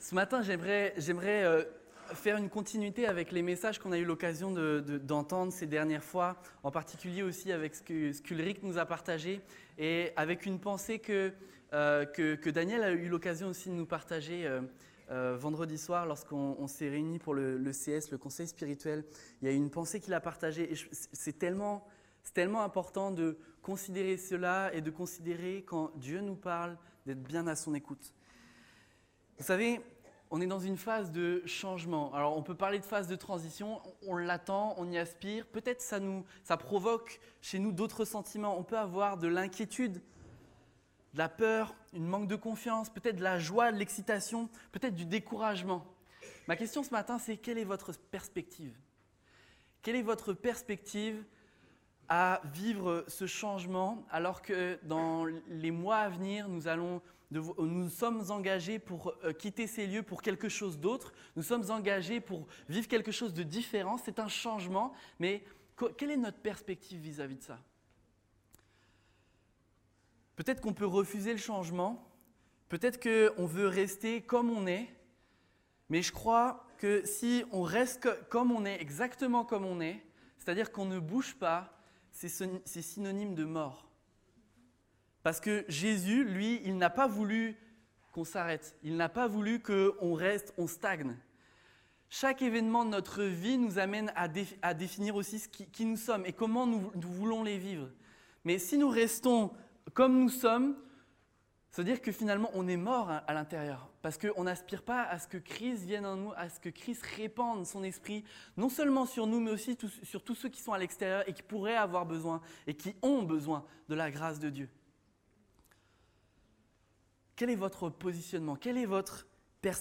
Ce matin, j'aimerais faire une continuité avec les messages qu'on a eu l'occasion d'entendre ces dernières fois, en particulier aussi avec ce qu'Ulrich nous a partagé, et avec une pensée que Daniel a eu l'occasion aussi de nous partager vendredi soir lorsqu'on s'est réunis pour le CS, le conseil spirituel. Il y a une pensée qu'il a partagée, et c'est tellement important de considérer cela et de considérer quand Dieu nous parle, d'être bien à son écoute. Vous savez, on est dans une phase de changement. Alors, on peut parler de phase de transition, on l'attend, on y aspire. Peut-être ça provoque chez nous d'autres sentiments. On peut avoir de l'inquiétude, de la peur, une manque de confiance, peut-être de la joie, de l'excitation, peut-être du découragement. Ma question ce matin, c'est quelle est votre perspective ? Quelle est votre perspective à vivre ce changement alors que dans les mois à venir, nous sommes engagés pour quitter ces lieux pour quelque chose d'autre. Nous sommes engagés pour vivre quelque chose de différent. C'est un changement, mais quelle est notre perspective vis-à-vis de ça ? Peut-être qu'on peut refuser le changement, peut-être qu'on veut rester comme on est, mais je crois que si on reste comme on est, exactement comme on est, c'est-à-dire qu'on ne bouge pas, c'est synonyme de mort. Parce que Jésus, lui, il n'a pas voulu qu'on s'arrête. Il n'a pas voulu qu'on reste, on stagne. Chaque événement de notre vie nous amène à définir aussi qui nous sommes et comment nous voulons les vivre. Mais si nous restons comme nous sommes, ça veut dire que finalement, on est mort à l'intérieur. Parce qu'on n'aspire pas à ce que Christ vienne en nous, à ce que Christ répande son esprit, non seulement sur nous, mais aussi sur tous ceux qui sont à l'extérieur et qui pourraient avoir besoin et qui ont besoin de la grâce de Dieu. Quel est votre positionnement ? Quelle est votre perspective ?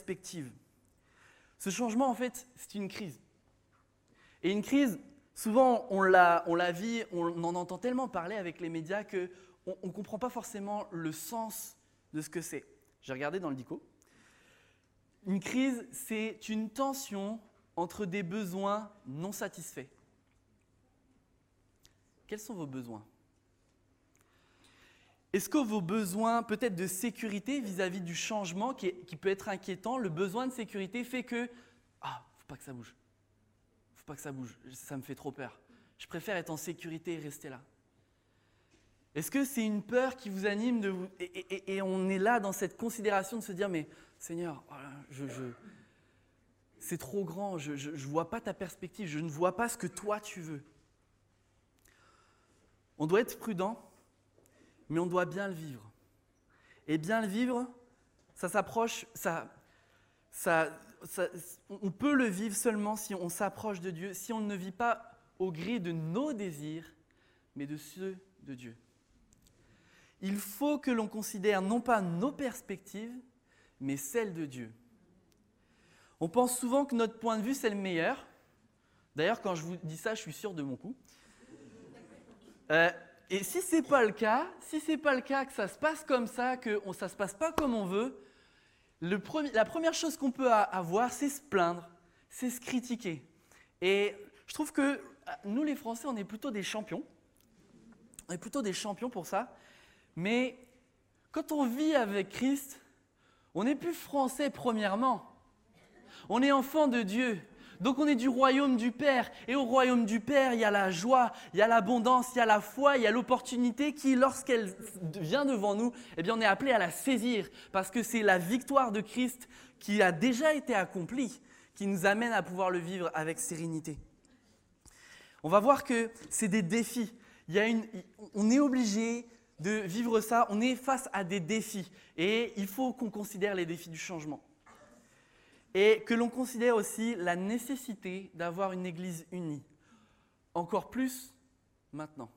Ce changement, en fait, c'est une crise. Et une crise, souvent, on la vit, on en entend tellement parler avec les médias qu'on ne comprend pas forcément le sens de ce que c'est. J'ai regardé dans le dico. Une crise, c'est une tension entre des besoins non satisfaits. Quels sont vos besoins ? Est-ce que vos besoins, peut-être de sécurité vis-à-vis du changement qui peut être inquiétant, le besoin de sécurité fait que « faut pas que ça bouge. Faut pas que ça bouge, ça me fait trop peur. Je préfère être en sécurité et rester là. » Est-ce que c'est une peur qui vous anime et on est là dans cette considération de se dire « Mais Seigneur, c'est trop grand, je ne vois pas ta perspective, je ne vois pas ce que toi tu veux. » On doit être prudent, mais on doit bien le vivre. Et bien le vivre, on peut le vivre seulement si on s'approche de Dieu, si on ne vit pas au gré de nos désirs, mais de ceux de Dieu. Il faut que l'on considère non pas nos perspectives, mais celles de Dieu. On pense souvent que notre point de vue, c'est le meilleur. D'ailleurs, quand je vous dis ça, je suis sûr de mon coup. Et si ce n'est pas le cas, que ça se passe comme ça, que ça ne se passe pas comme on veut, la première chose qu'on peut avoir, c'est se plaindre, c'est se critiquer. Et je trouve que nous, les Français, on est plutôt des champions. On est plutôt des champions pour ça. Mais quand on vit avec Christ, on n'est plus français premièrement. On est enfant de Dieu. Donc on est du royaume du Père. Et au royaume du Père, il y a la joie, il y a l'abondance, il y a la foi, il y a l'opportunité qui, lorsqu'elle vient devant nous, eh bien on est appelé à la saisir. Parce que c'est la victoire de Christ qui a déjà été accomplie, qui nous amène à pouvoir le vivre avec sérénité. On va voir que c'est des défis. On est obligé de vivre ça, on est face à des défis. Et il faut qu'on considère les défis du changement. Et que l'on considère aussi la nécessité d'avoir une Église unie. Encore plus maintenant.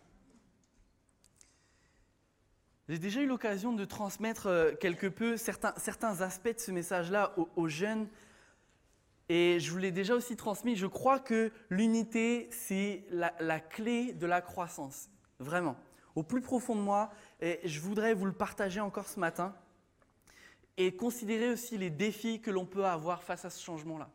J'ai déjà eu l'occasion de transmettre quelque peu certains aspects de ce message-là aux jeunes. Et je vous l'ai déjà aussi transmis. Je crois que l'unité, c'est la clé de la croissance. Vraiment. Au plus profond de moi, et je voudrais vous le partager encore ce matin. Et considérer aussi les défis que l'on peut avoir face à ce changement-là.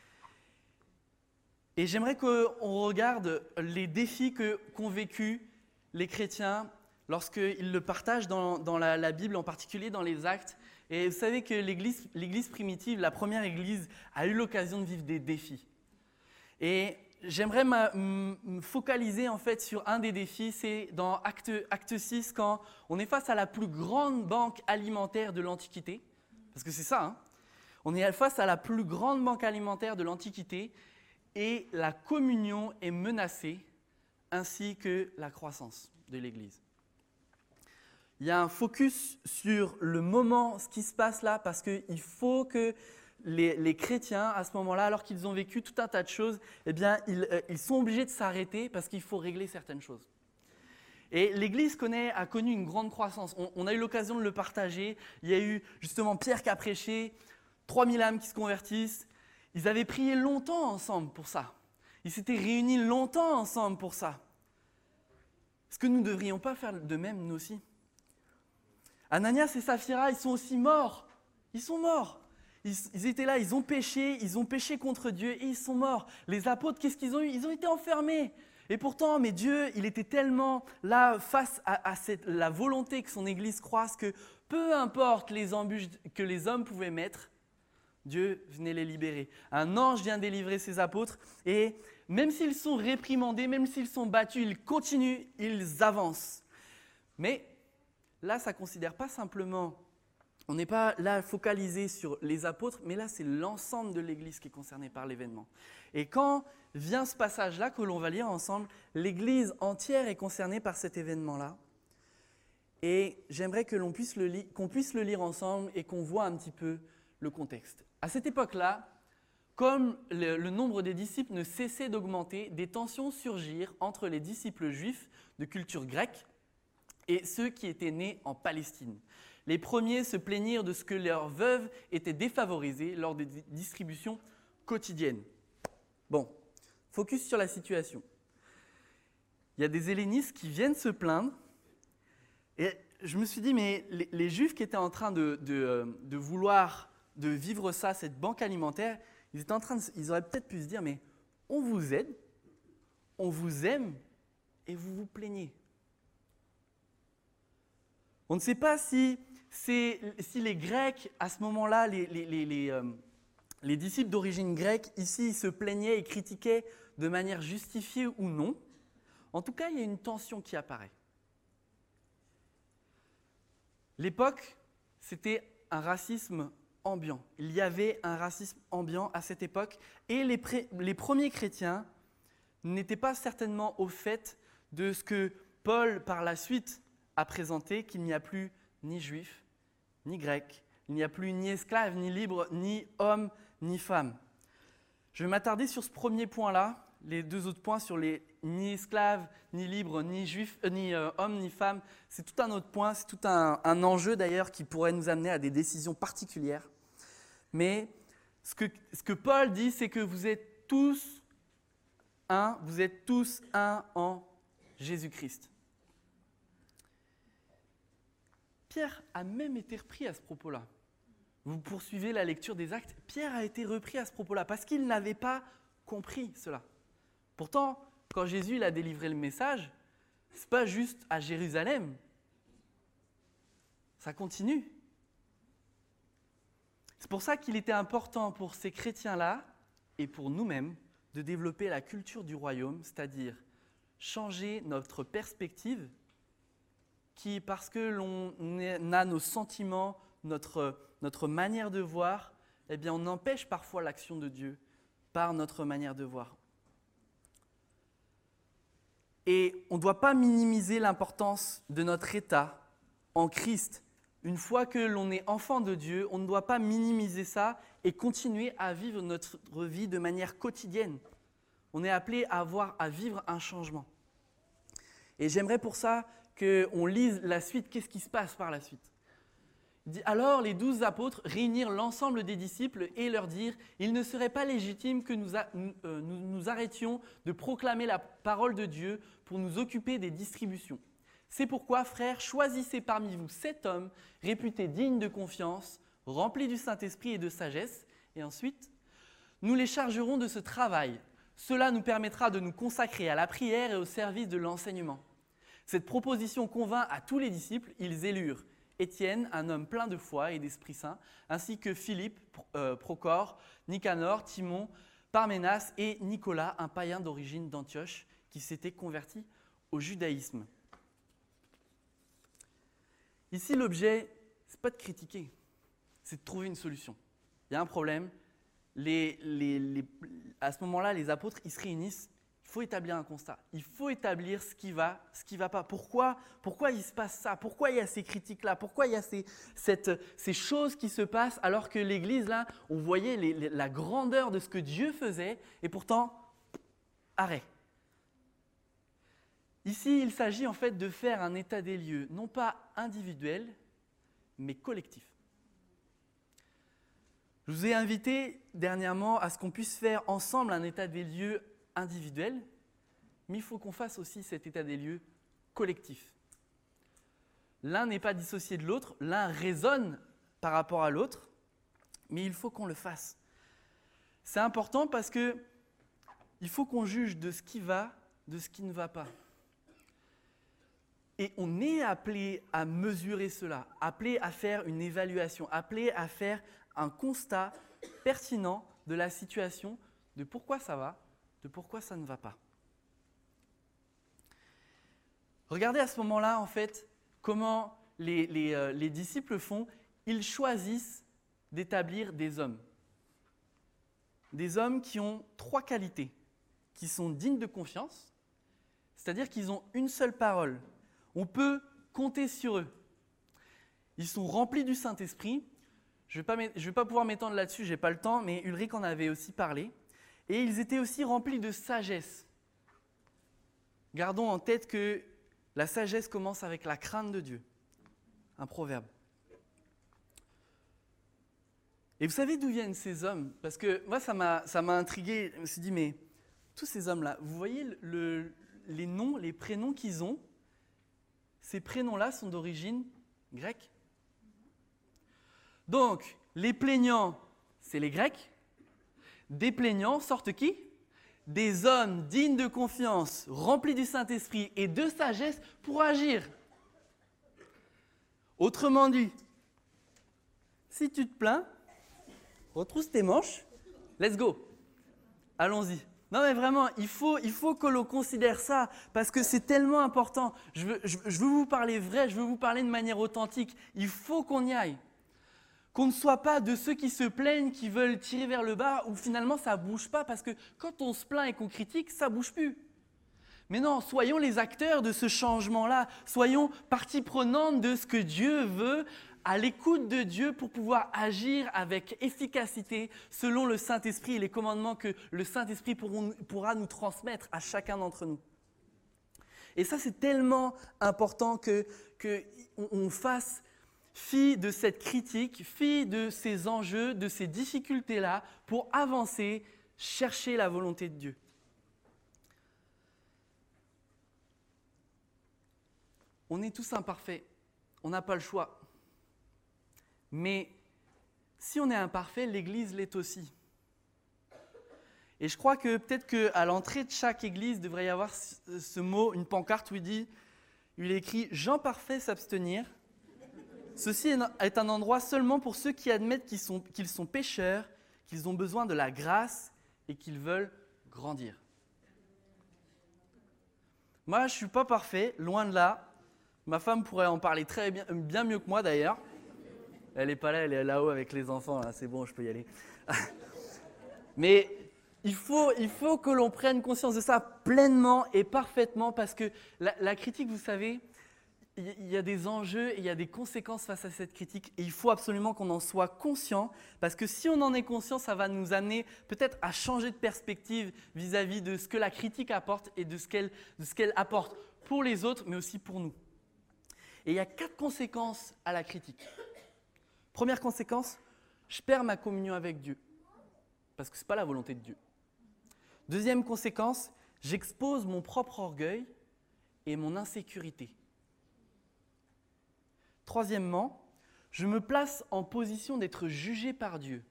Et j'aimerais qu'on regarde les défis qu'ont vécu les chrétiens lorsqu'ils le partagent dans la Bible, en particulier dans les Actes. Et vous savez que l'Église primitive, la première Église, a eu l'occasion de vivre des défis. Et j'aimerais me focaliser en fait sur un des défis, c'est dans acte 6, quand on est face à la plus grande banque alimentaire de l'Antiquité, parce que c'est ça, hein. On est face à la plus grande banque alimentaire de l'Antiquité et la communion est menacée, ainsi que la croissance de l'Église. Il y a un focus sur le moment, ce qui se passe là, parce qu'il faut que les chrétiens, à ce moment-là, alors qu'ils ont vécu tout un tas de choses, eh bien, ils sont obligés de s'arrêter parce qu'il faut régler certaines choses. Et l'Église a connu une grande croissance. On a eu l'occasion de le partager. Il y a eu justement Pierre qui a prêché, 3000 âmes qui se convertissent. Ils avaient prié longtemps ensemble pour ça. Ils s'étaient réunis longtemps ensemble pour ça. Est-ce que nous ne devrions pas faire de même, nous aussi ? Ananias et Saphira, ils sont aussi morts. Ils sont morts. Ils étaient là, ils ont péché contre Dieu et ils sont morts. Les apôtres, qu'est-ce qu'ils ont eu ? Ils ont été enfermés. Et pourtant, mais Dieu, il était tellement là face à la volonté que son Église croisse que peu importe les embûches que les hommes pouvaient mettre, Dieu venait les libérer. Un ange vient délivrer ses apôtres et même s'ils sont réprimandés, même s'ils sont battus, ils continuent, ils avancent. Mais là, ça ne considère pas simplement, on n'est pas là focalisé sur les apôtres, mais là, c'est l'ensemble de l'Église qui est concernée par l'événement. Et quand vient ce passage-là que l'on va lire ensemble, l'Église entière est concernée par cet événement-là. Et j'aimerais qu'on puisse le lire ensemble et qu'on voit un petit peu le contexte. À cette époque-là, comme le nombre des disciples ne cessait d'augmenter, des tensions surgirent entre les disciples juifs de culture grecque et ceux qui étaient nés en Palestine. Les premiers se plaignirent de ce que leurs veuves étaient défavorisées lors des distributions quotidiennes. Bon, focus sur la situation. Il y a des hellénistes qui viennent se plaindre et je me suis dit, mais les Juifs qui étaient en train de vouloir de vivre ça, cette banque alimentaire, ils auraient peut-être pu se dire, mais on vous aide, on vous aime et vous vous plaignez. On ne sait pas si les Grecs, à ce moment-là, les disciples d'origine grecque, ici, ils se plaignaient et critiquaient de manière justifiée ou non. En tout cas, il y a une tension qui apparaît. L'époque, c'était un racisme ambiant. Il y avait un racisme ambiant à cette époque et les premiers chrétiens n'étaient pas certainement au fait de ce que Paul, par la suite, a présenté, qu'il n'y a plus ni juif, ni grec, il n'y a plus ni esclave, ni libre, ni homme, ni femme. Je vais m'attarder sur ce premier point-là. Les deux autres points sur les ni esclaves, ni libres, ni juifs, ni hommes, ni femmes, c'est tout un autre point, c'est tout un enjeu d'ailleurs qui pourrait nous amener à des décisions particulières. Mais ce que Paul dit, c'est que vous êtes tous un en Jésus-Christ. Pierre a même été repris à ce propos-là. Vous poursuivez la lecture des Actes, Pierre a été repris à ce propos-là parce qu'il n'avait pas compris cela. Pourtant, quand Jésus il a délivré le message, ce n'est pas juste à Jérusalem. Ça continue. C'est pour ça qu'il était important pour ces chrétiens-là et pour nous-mêmes de développer la culture du royaume, c'est-à-dire changer notre perspective qui, parce que l'on a nos sentiments, notre manière de voir, eh bien on empêche parfois l'action de Dieu par notre manière de voir. Et on ne doit pas minimiser l'importance de notre état en Christ. Une fois que l'on est enfant de Dieu, on ne doit pas minimiser ça et continuer à vivre notre vie de manière quotidienne. On est appelé à vivre un changement. Et j'aimerais pour ça qu'on lise la suite. Qu'est-ce qui se passe par la suite ? Il dit, alors les 12 apôtres réunirent l'ensemble des disciples et leur dirent « Il ne serait pas légitime que nous arrêtions de proclamer la parole de Dieu pour nous occuper des distributions. C'est pourquoi, frères, choisissez parmi vous 7 hommes réputés dignes de confiance, remplis du Saint-Esprit et de sagesse, et ensuite, nous les chargerons de ce travail. Cela nous permettra de nous consacrer à la prière et au service de l'enseignement. » Cette proposition convint à tous les disciples, ils élurent Étienne, un homme plein de foi et d'Esprit Saint, ainsi que Philippe, Procore, Nicanor, Timon, Parménas et Nicolas, un païen d'origine d'Antioche, qui s'était converti au judaïsme. Ici, l'objet, ce n'est pas de critiquer, c'est de trouver une solution. Il y a un problème. À ce moment-là, les apôtres, ils se réunissent. Il faut établir un constat. Il faut établir ce qui va pas. Pourquoi il se passe ça? Pourquoi il y a ces critiques-là? Pourquoi il y a ces choses qui se passent alors que l'Église, là, on voyait la grandeur de ce que Dieu faisait et pourtant, arrêt. Ici, il s'agit en fait de faire un état des lieux, non pas individuel, mais collectif. Je vous ai invité dernièrement à ce qu'on puisse faire ensemble un état des lieux individuel, mais il faut qu'on fasse aussi cet état des lieux collectif. L'un n'est pas dissocié de l'autre, l'un résonne par rapport à l'autre, mais il faut qu'on le fasse. C'est important parce qu'il faut qu'on juge de ce qui va, de ce qui ne va pas. Et on est appelé à mesurer cela, appelé à faire une évaluation, appelé à faire un constat pertinent de la situation, de pourquoi ça va, de pourquoi ça ne va pas. Regardez à ce moment-là, en fait, comment les disciples font. Ils choisissent d'établir des hommes. Des hommes qui ont 3 qualités, qui sont dignes de confiance, c'est-à-dire qu'ils ont une seule parole. On peut compter sur eux. Ils sont remplis du Saint-Esprit. Je ne vais pas pouvoir m'étendre là-dessus, je n'ai pas le temps, mais Ulrich en avait aussi parlé. Et ils étaient aussi remplis de sagesse. Gardons en tête que la sagesse commence avec la crainte de Dieu. Un proverbe. Et vous savez d'où viennent ces hommes? Parce que moi, ça m'a intrigué. Je me suis dit, mais tous ces hommes-là, vous voyez les noms, les prénoms qu'ils ont? Ces prénoms-là sont d'origine grecque. Donc, les plaignants, c'est les Grecs. Des plaignants sortent qui? Des hommes dignes de confiance, remplis du Saint-Esprit et de sagesse pour agir. Autrement dit, si tu te plains, retrousse tes manches, let's go, allons-y. Non mais vraiment, il faut que l'on considère ça parce que c'est tellement important. Je veux vous parler vrai, je veux vous parler de manière authentique. Il faut qu'on y aille. Qu'on ne soit pas de ceux qui se plaignent, qui veulent tirer vers le bas, où finalement ça ne bouge pas, parce que quand on se plaint et qu'on critique, ça ne bouge plus. Mais non, soyons les acteurs de ce changement-là, soyons partie prenante de ce que Dieu veut, à l'écoute de Dieu pour pouvoir agir avec efficacité selon le Saint-Esprit et les commandements que le Saint-Esprit pourra nous transmettre à chacun d'entre nous. Et ça, c'est tellement important qu'on fasse fi de cette critique, fi de ces enjeux, de ces difficultés-là, pour avancer, chercher la volonté de Dieu. On est tous imparfaits, on n'a pas le choix. Mais si on est imparfait, l'Église l'est aussi. Et je crois que peut-être qu'à l'entrée de chaque église, il devrait y avoir ce mot, une pancarte où il est écrit « Gens parfaits s'abstenir ». Ceci est un endroit seulement pour ceux qui admettent qu'ils sont pécheurs, qu'ils ont besoin de la grâce et qu'ils veulent grandir. Moi, je ne suis pas parfait, loin de là. Ma femme pourrait en parler très bien mieux que moi d'ailleurs. Elle n'est pas là, elle est là-haut avec les enfants, là. C'est bon, je peux y aller. Mais il faut que l'on prenne conscience de ça pleinement et parfaitement parce que la critique, vous savez, il y a des enjeux et il y a des conséquences face à cette critique et il faut absolument qu'on en soit conscient parce que si on en est conscient, ça va nous amener peut-être à changer de perspective vis-à-vis de ce que la critique apporte et de ce qu'elle apporte pour les autres, mais aussi pour nous. Et il y a 4 conséquences à la critique. Première conséquence, je perds ma communion avec Dieu, parce que ce n'est pas la volonté de Dieu. Deuxième conséquence, j'expose mon propre orgueil et mon insécurité. Troisièmement, je me place en position d'être jugé par Dieu.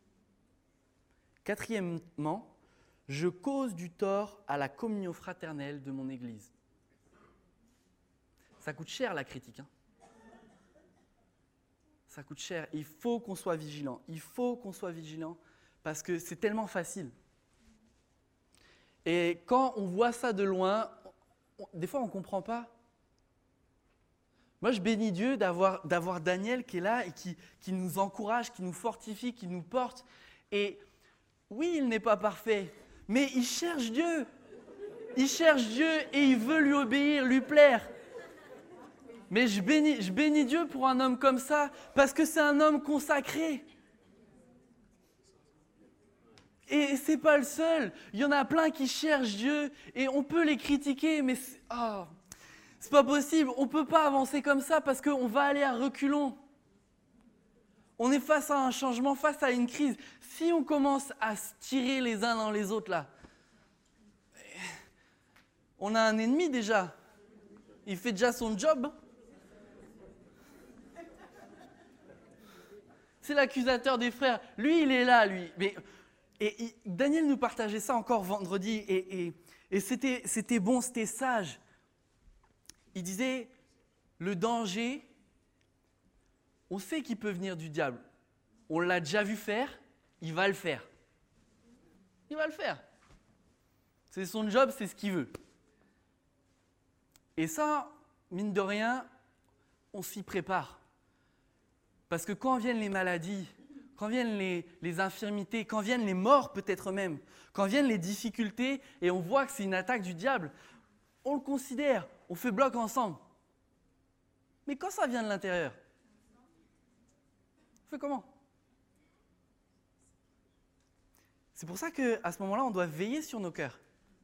Quatrièmement, je cause du tort à la communion fraternelle de mon Église. Ça coûte cher la critique, hein. ça coûte cher. Il faut qu'on soit vigilant. Il faut qu'on soit vigilant parce que c'est tellement facile. Et quand on voit ça de loin, des fois on ne comprend pas. Moi, je bénis Dieu d'avoir Daniel qui est là et qui nous encourage, qui nous fortifie, qui nous porte. Et oui, il n'est pas parfait, mais il cherche Dieu. Il cherche Dieu et il veut lui obéir, lui plaire. Mais je bénis Dieu pour un homme comme ça, parce que c'est un homme consacré. Et c'est pas le seul. Il y en a plein qui cherchent Dieu et on peut les critiquer, mais c'est pas possible. On peut pas avancer comme ça parce qu'on va aller à reculons. On est face à un changement, face à une crise. Si on commence à se tirer les uns dans les autres là, on a un ennemi déjà. Il fait déjà son job. C'est l'accusateur des frères. Lui, il est là, lui. Et Daniel nous partageait ça encore vendredi, et c'était bon, c'était sage. Il disait, le danger, on sait qu'il peut venir du diable. On l'a déjà vu faire, il va le faire. Il va le faire. C'est son job, c'est ce qu'il veut. Et ça, mine de rien, on s'y prépare. Parce que quand viennent les maladies, quand viennent les infirmités, quand viennent les morts peut-être même, quand viennent les difficultés et on voit que c'est une attaque du diable, on le considère, on fait bloc ensemble. Mais quand ça vient de l'intérieur, on fait comment? C'est pour ça qu'à ce moment-là, on doit veiller sur nos cœurs.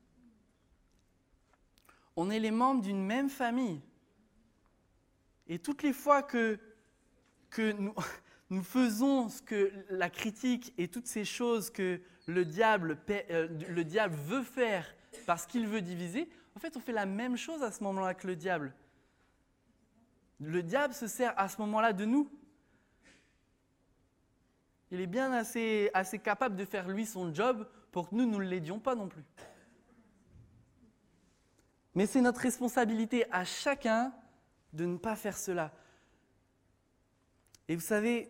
On est les membres d'une même famille. Et toutes les fois que nous faisons ce que la critique et toutes ces choses que le diable veut faire parce qu'il veut diviser, en fait, on fait la même chose à ce moment-là que le diable. Le diable se sert à ce moment-là de nous. Il est bien assez capable de faire lui son job pour que nous ne l'aidions pas non plus. Mais c'est notre responsabilité à chacun de ne pas faire cela. Et vous savez,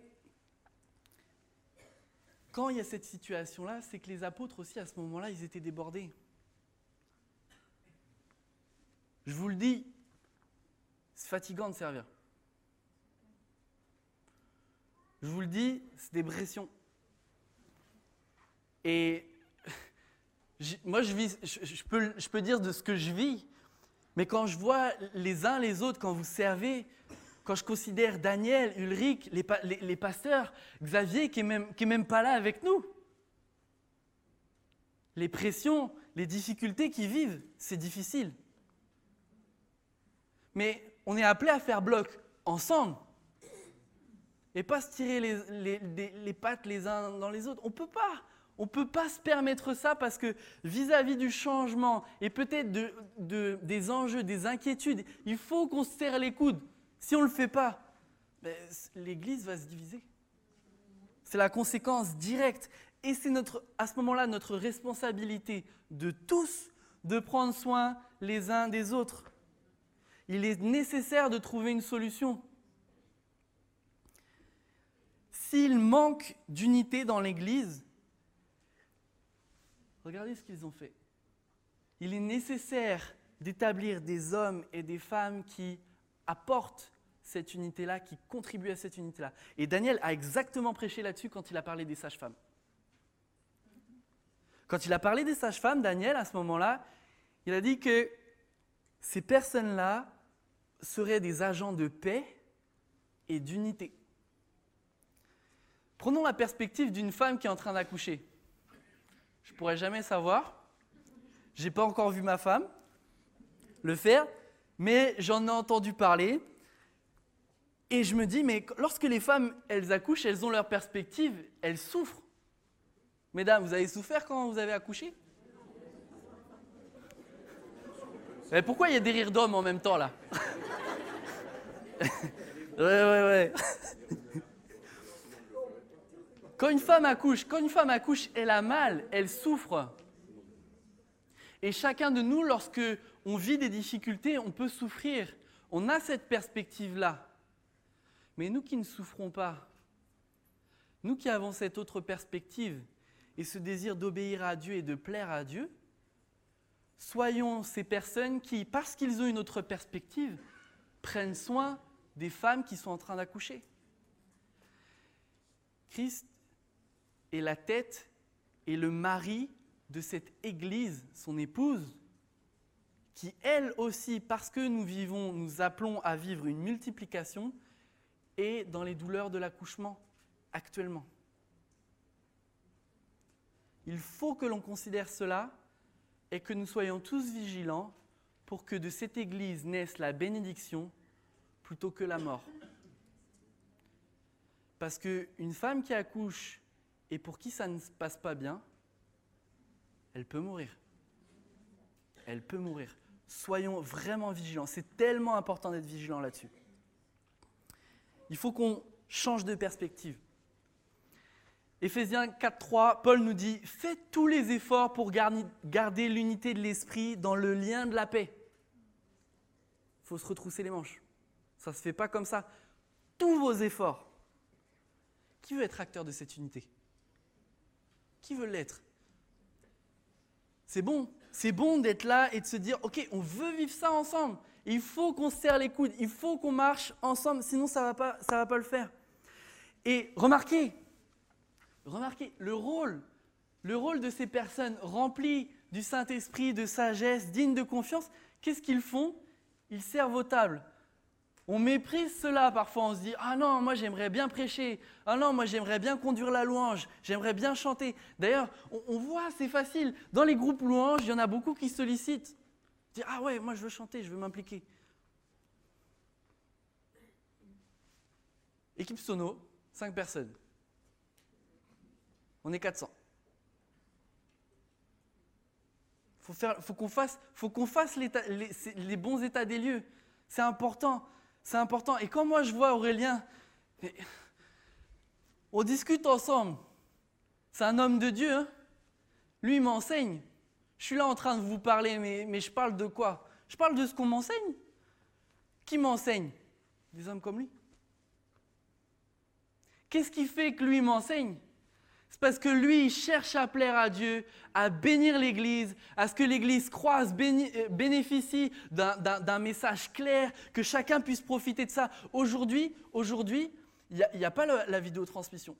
quand il y a cette situation-là, c'est que les apôtres aussi, à ce moment-là, ils étaient débordés. Je vous le dis, c'est fatigant de servir. Je vous le dis, c'est des pressions. Et moi, je peux dire de ce que je vis, mais quand je vois les uns les autres, quand vous servez, quand je considère Daniel, Ulrich, les pasteurs, Xavier qui est même pas là avec nous, les pressions, les difficultés qu'ils vivent, c'est difficile. Mais on est appelé à faire bloc ensemble et pas se tirer les pattes les uns dans les autres. On ne peut pas se permettre ça parce que vis-à-vis du changement et peut-être des enjeux, des inquiétudes, il faut qu'on se serre les coudes. Si on ne le fait pas, l'Église va se diviser. C'est la conséquence directe. Et c'est à ce moment-là notre responsabilité de tous de prendre soin les uns des autres. Il est nécessaire de trouver une solution. S'il manque d'unité dans l'Église, regardez ce qu'ils ont fait. Il est nécessaire d'établir des hommes et des femmes qui apportent cette unité-là, qui contribuent à cette unité-là. Et Daniel a exactement prêché là-dessus quand il a parlé des sages-femmes. Quand il a parlé des sages-femmes, Daniel, à ce moment-là, il a dit que ces personnes-là seraient des agents de paix et d'unité. Prenons la perspective d'une femme qui est en train d'accoucher. Je ne pourrais jamais savoir. Je n'ai pas encore vu ma femme le faire, mais j'en ai entendu parler. Et je me dis, mais lorsque les femmes, elles accouchent, elles ont leur perspective, elles souffrent. Mesdames, vous avez souffert quand vous avez accouché? Mais pourquoi il y a des rires d'hommes en même temps, là? Ouais. Quand une femme accouche, elle a mal, elle souffre. Et chacun de nous, lorsque on vit des difficultés, on peut souffrir. On a cette perspective-là. Mais nous qui ne souffrons pas, nous qui avons cette autre perspective et ce désir d'obéir à Dieu et de plaire à Dieu, soyons ces personnes qui, parce qu'ils ont une autre perspective, prennent soin des femmes qui sont en train d'accoucher. Christ est la tête et le mari de cette Église, son épouse, qui elle aussi, parce que nous appelons à vivre une multiplication, est dans les douleurs de l'accouchement actuellement. Il faut que l'on considère cela et que nous soyons tous vigilants pour que de cette Église naisse la bénédiction plutôt que la mort. Parce qu'une femme qui accouche et pour qui ça ne se passe pas bien, elle peut mourir. Elle peut mourir. Soyons vraiment vigilants. C'est tellement important d'être vigilant là-dessus. Il faut qu'on change de perspective. Éphésiens 4.3, Paul nous dit « Faites tous les efforts pour garder l'unité de l'esprit dans le lien de la paix. » Il faut se retrousser les manches. Ça ne se fait pas comme ça. Tous vos efforts. Qui veut être acteur de cette unité? Qui veut l'être? C'est bon d'être là et de se dire « Ok, on veut vivre ça ensemble. Il faut qu'on se serre les coudes, il faut qu'on marche ensemble, sinon ça va pas le faire. » Et remarquez, le rôle de ces personnes remplies du Saint-Esprit, de sagesse, dignes de confiance, qu'est-ce qu'ils font? Ils servent aux tables. On méprise cela parfois, on se dit « Ah non, moi j'aimerais bien prêcher. Ah non, moi j'aimerais bien conduire la louange. J'aimerais bien chanter. » D'ailleurs, on voit, c'est facile. Dans les groupes louanges, il y en a beaucoup qui sollicitent. Dire « Ah ouais, moi je veux chanter, je veux m'impliquer. » Équipe sono, 5 personnes. On est 400. Faut qu'on fasse les bons états des lieux. C'est important. C'est important. Et quand moi je vois Aurélien, on discute ensemble. C'est un homme de Dieu. Hein? Lui, il m'enseigne. Je suis là en train de vous parler, mais je parle de quoi? Je parle de ce qu'on m'enseigne. Qui m'enseigne? Des hommes comme lui. Qu'est-ce qui fait que lui m'enseigne? C'est parce que lui, il cherche à plaire à Dieu, à bénir l'Église, à ce que l'Église croisse, bénéficie d'un message clair, que chacun puisse profiter de ça. Aujourd'hui, il n'y a pas la vidéotransmission.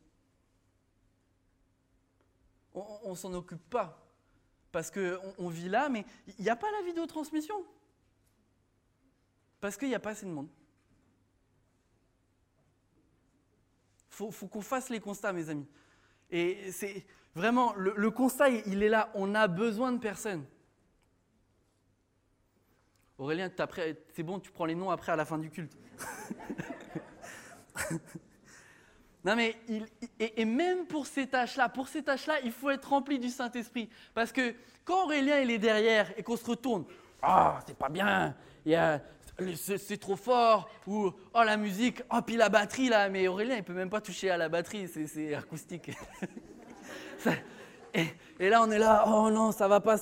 On ne s'en occupe pas, parce qu'on vit là, mais il n'y a pas la vidéotransmission. Parce qu'il n'y a pas assez de monde. Faut qu'on fasse les constats, mes amis. Et c'est vraiment, le constat, il est là. On a besoin de personnes. Aurélien, c'est bon, tu prends les noms après à la fin du culte. Non mais, et même pour ces tâches-là, il faut être rempli du Saint-Esprit. Parce que quand Aurélien il est derrière et qu'on se retourne, « Ah, c'est pas bien, c'est trop fort » ou « Oh, la musique, oh, puis la batterie là », mais Aurélien il peut même pas toucher à la batterie, c'est acoustique. Et là on est là, « Oh non, ça va pas. »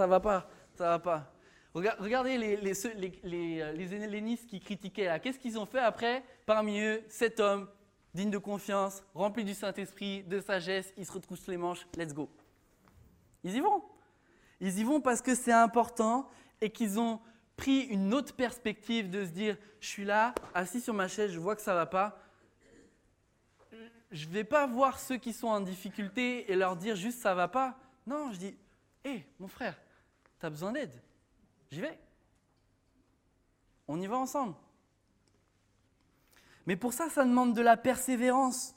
Regardez les hellénistes qui critiquaient là. Qu'est-ce qu'ils ont fait après? Parmi eux, cet homme digne de confiance, rempli du Saint-Esprit, de sagesse, ils se retroussent les manches, let's go. Ils y vont. Ils y vont parce que c'est important et qu'ils ont pris une autre perspective de se dire « Je suis là, assis sur ma chaise, je vois que ça ne va pas. Je ne vais pas voir ceux qui sont en difficulté et leur dire juste « ça ne va pas ». Non, je dis « Hé, mon frère, tu as besoin d'aide. J'y vais. On y va ensemble. » Mais pour ça, ça demande de la persévérance.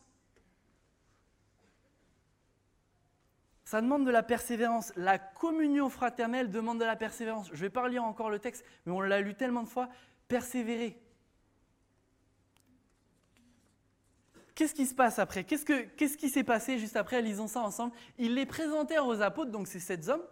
Ça demande de la persévérance. La communion fraternelle demande de la persévérance. Je ne vais pas relire encore le texte, mais on l'a lu tellement de fois. Persévérer. Qu'est-ce qui se passe après? Qu'est-ce qui s'est passé juste après? Lisons ça ensemble. Ils les présentèrent aux apôtres, donc c'est 7 hommes,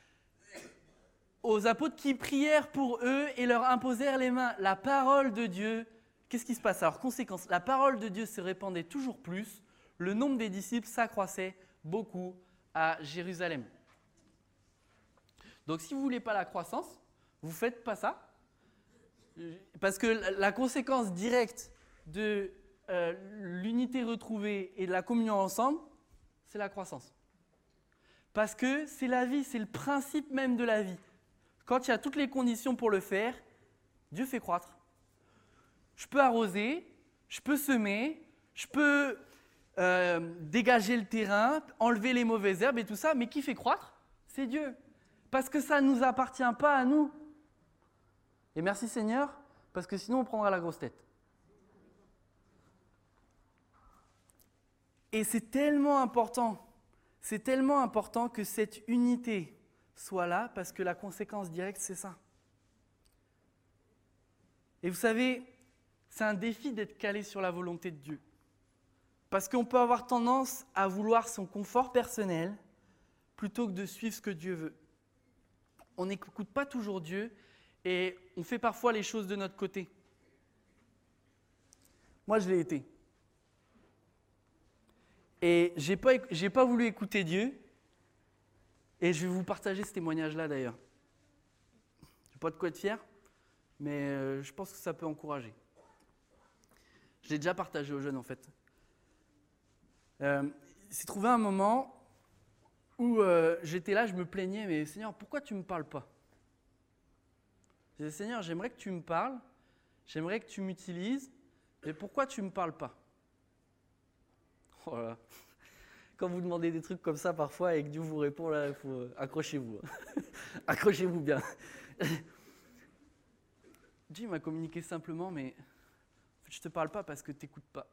aux apôtres qui prièrent pour eux et leur imposèrent les mains. La parole de Dieu. Qu'est-ce qui se passe? Alors, conséquence, la parole de Dieu se répandait toujours plus, le nombre des disciples s'accroissait beaucoup à Jérusalem. Donc, si vous ne voulez pas la croissance, vous ne faites pas ça, parce que la conséquence directe de l'unité retrouvée et de la communion ensemble, c'est la croissance. Parce que c'est la vie, c'est le principe même de la vie. Quand il y a toutes les conditions pour le faire, Dieu fait croître. Je peux arroser, je peux semer, je peux dégager le terrain, enlever les mauvaises herbes et tout ça, mais qui fait croître? C'est Dieu. Parce que ça ne nous appartient pas à nous. Et merci Seigneur, parce que sinon on prendra la grosse tête. Et c'est tellement important que cette unité soit là, parce que la conséquence directe, c'est ça. Et vous savez, c'est un défi d'être calé sur la volonté de Dieu. Parce qu'on peut avoir tendance à vouloir son confort personnel plutôt que de suivre ce que Dieu veut. On n'écoute pas toujours Dieu et on fait parfois les choses de notre côté. Moi, je l'ai été. Et j'ai pas voulu écouter Dieu. Et je vais vous partager ce témoignage-là d'ailleurs. Je n'ai pas de quoi être fier, mais je pense que ça peut encourager. Je l'ai déjà partagé aux jeunes en fait. C'est trouvé un moment où j'étais là, je me plaignais, mais Seigneur, pourquoi tu ne me parles pas? Je disais, Seigneur, j'aimerais que tu me parles, j'aimerais que tu m'utilises, mais pourquoi tu ne me parles pas? Oh là. Quand vous demandez des trucs comme ça parfois et que Dieu vous répond, là, il faut accrochez-vous. Accrochez-vous bien. Dieu m'a communiqué simplement, mais en fait, je ne te parle pas parce que tu n'écoutes pas.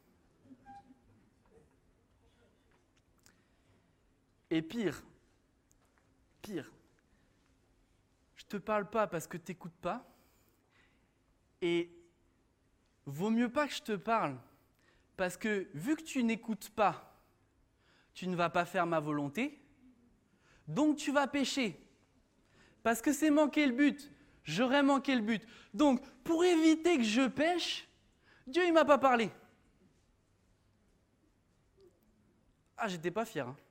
Et pire, je ne te parle pas parce que tu n'écoutes pas. Et vaut mieux pas que je te parle, parce que vu que tu n'écoutes pas, tu ne vas pas faire ma volonté, donc tu vas pécher. Parce que c'est manquer le but. J'aurais manqué le but. Donc, pour éviter que je pêche, Dieu, il ne m'a pas parlé. Ah, j'étais pas fier. Hein.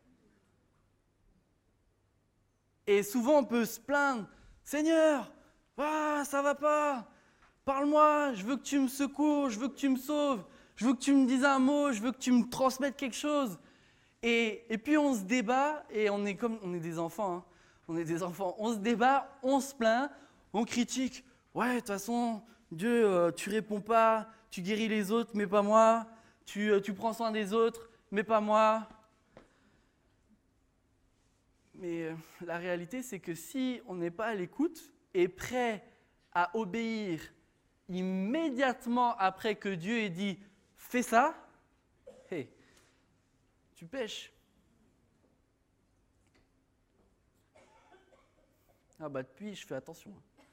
Et souvent, on peut se plaindre. Seigneur, ça va pas. Parle-moi, je veux que tu me secours, je veux que tu me sauves, je veux que tu me dises un mot, je veux que tu me transmettes quelque chose. Et puis on se débat, et on est des enfants, hein. On est des enfants. On se débat, on se plaint, on critique. Ouais, de toute façon, Dieu, tu réponds pas, tu guéris les autres, mais pas moi. Tu prends soin des autres, mais pas moi. Mais la réalité, c'est que si on n'est pas à l'écoute et prêt à obéir immédiatement après que Dieu ait dit « fais ça », hey, tu pêches. Ah bah depuis, je fais attention.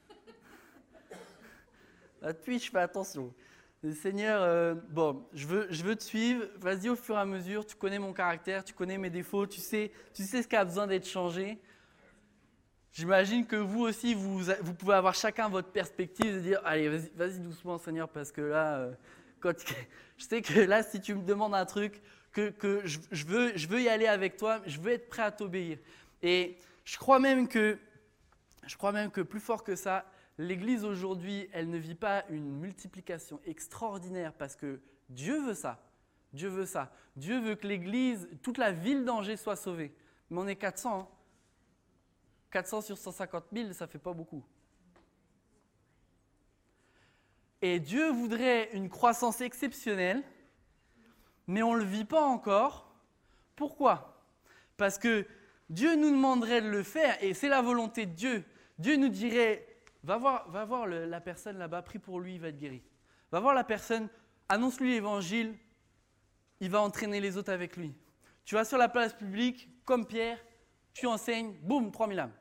Depuis, je fais attention. Le Seigneur, je veux te suivre, vas-y au fur et à mesure, tu connais mon caractère, tu connais mes défauts, tu sais ce qui a besoin d'être changé. J'imagine que vous aussi, vous pouvez avoir chacun votre perspective de dire « Allez, vas-y doucement Seigneur, parce que là, je sais que là, si tu me demandes un truc, que je veux y aller avec toi, je veux être prêt à t'obéir. » Et je crois même que plus fort que ça, l'Église aujourd'hui, elle ne vit pas une multiplication extraordinaire parce que Dieu veut ça. Dieu veut ça. Dieu veut que l'Église, toute la ville d'Angers soit sauvée. Mais on est 400. Hein. 400 sur 150 000, ça ne fait pas beaucoup. Et Dieu voudrait une croissance exceptionnelle, mais on ne le vit pas encore. Pourquoi? Parce que Dieu nous demanderait de le faire, et c'est la volonté de Dieu. Dieu nous dirait, va voir la personne là-bas, prie pour lui, il va être guéri. Va voir la personne, annonce-lui l'évangile, il va entraîner les autres avec lui. Tu vas sur la place publique, comme Pierre, tu enseignes, boum, 3000 âmes.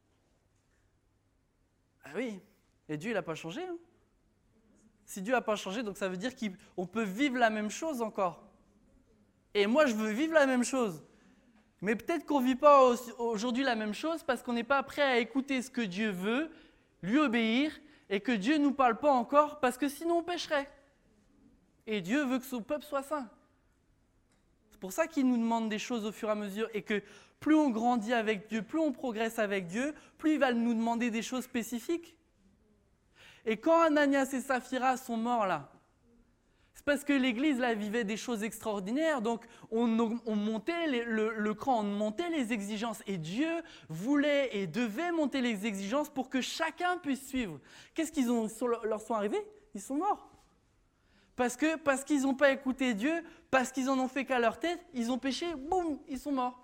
Ah oui, et Dieu, il n'a pas changé. Hein. Si Dieu n'a pas changé, donc ça veut dire qu'on peut vivre la même chose encore. Et moi, je veux vivre la même chose. Mais peut-être qu'on ne vit pas aujourd'hui la même chose parce qu'on n'est pas prêt à écouter ce que Dieu veut, lui obéir, et que Dieu ne nous parle pas encore parce que sinon on pécherait. Et Dieu veut que son peuple soit saint. C'est pour ça qu'il nous demande des choses au fur et à mesure et que plus on grandit avec Dieu, plus on progresse avec Dieu, plus il va nous demander des choses spécifiques. Et quand Ananias et Saphira sont morts là, C'est parce que l'Église, là, vivait des choses extraordinaires, donc on montait le cran, on montait les exigences. Et Dieu voulait et devait monter les exigences pour que chacun puisse suivre. Qu'est-ce qu'ils leur sont arrivés? Ils sont morts. Parce qu'ils n'ont pas écouté Dieu, parce qu'ils en ont fait qu'à leur tête, ils ont péché, boum, ils sont morts.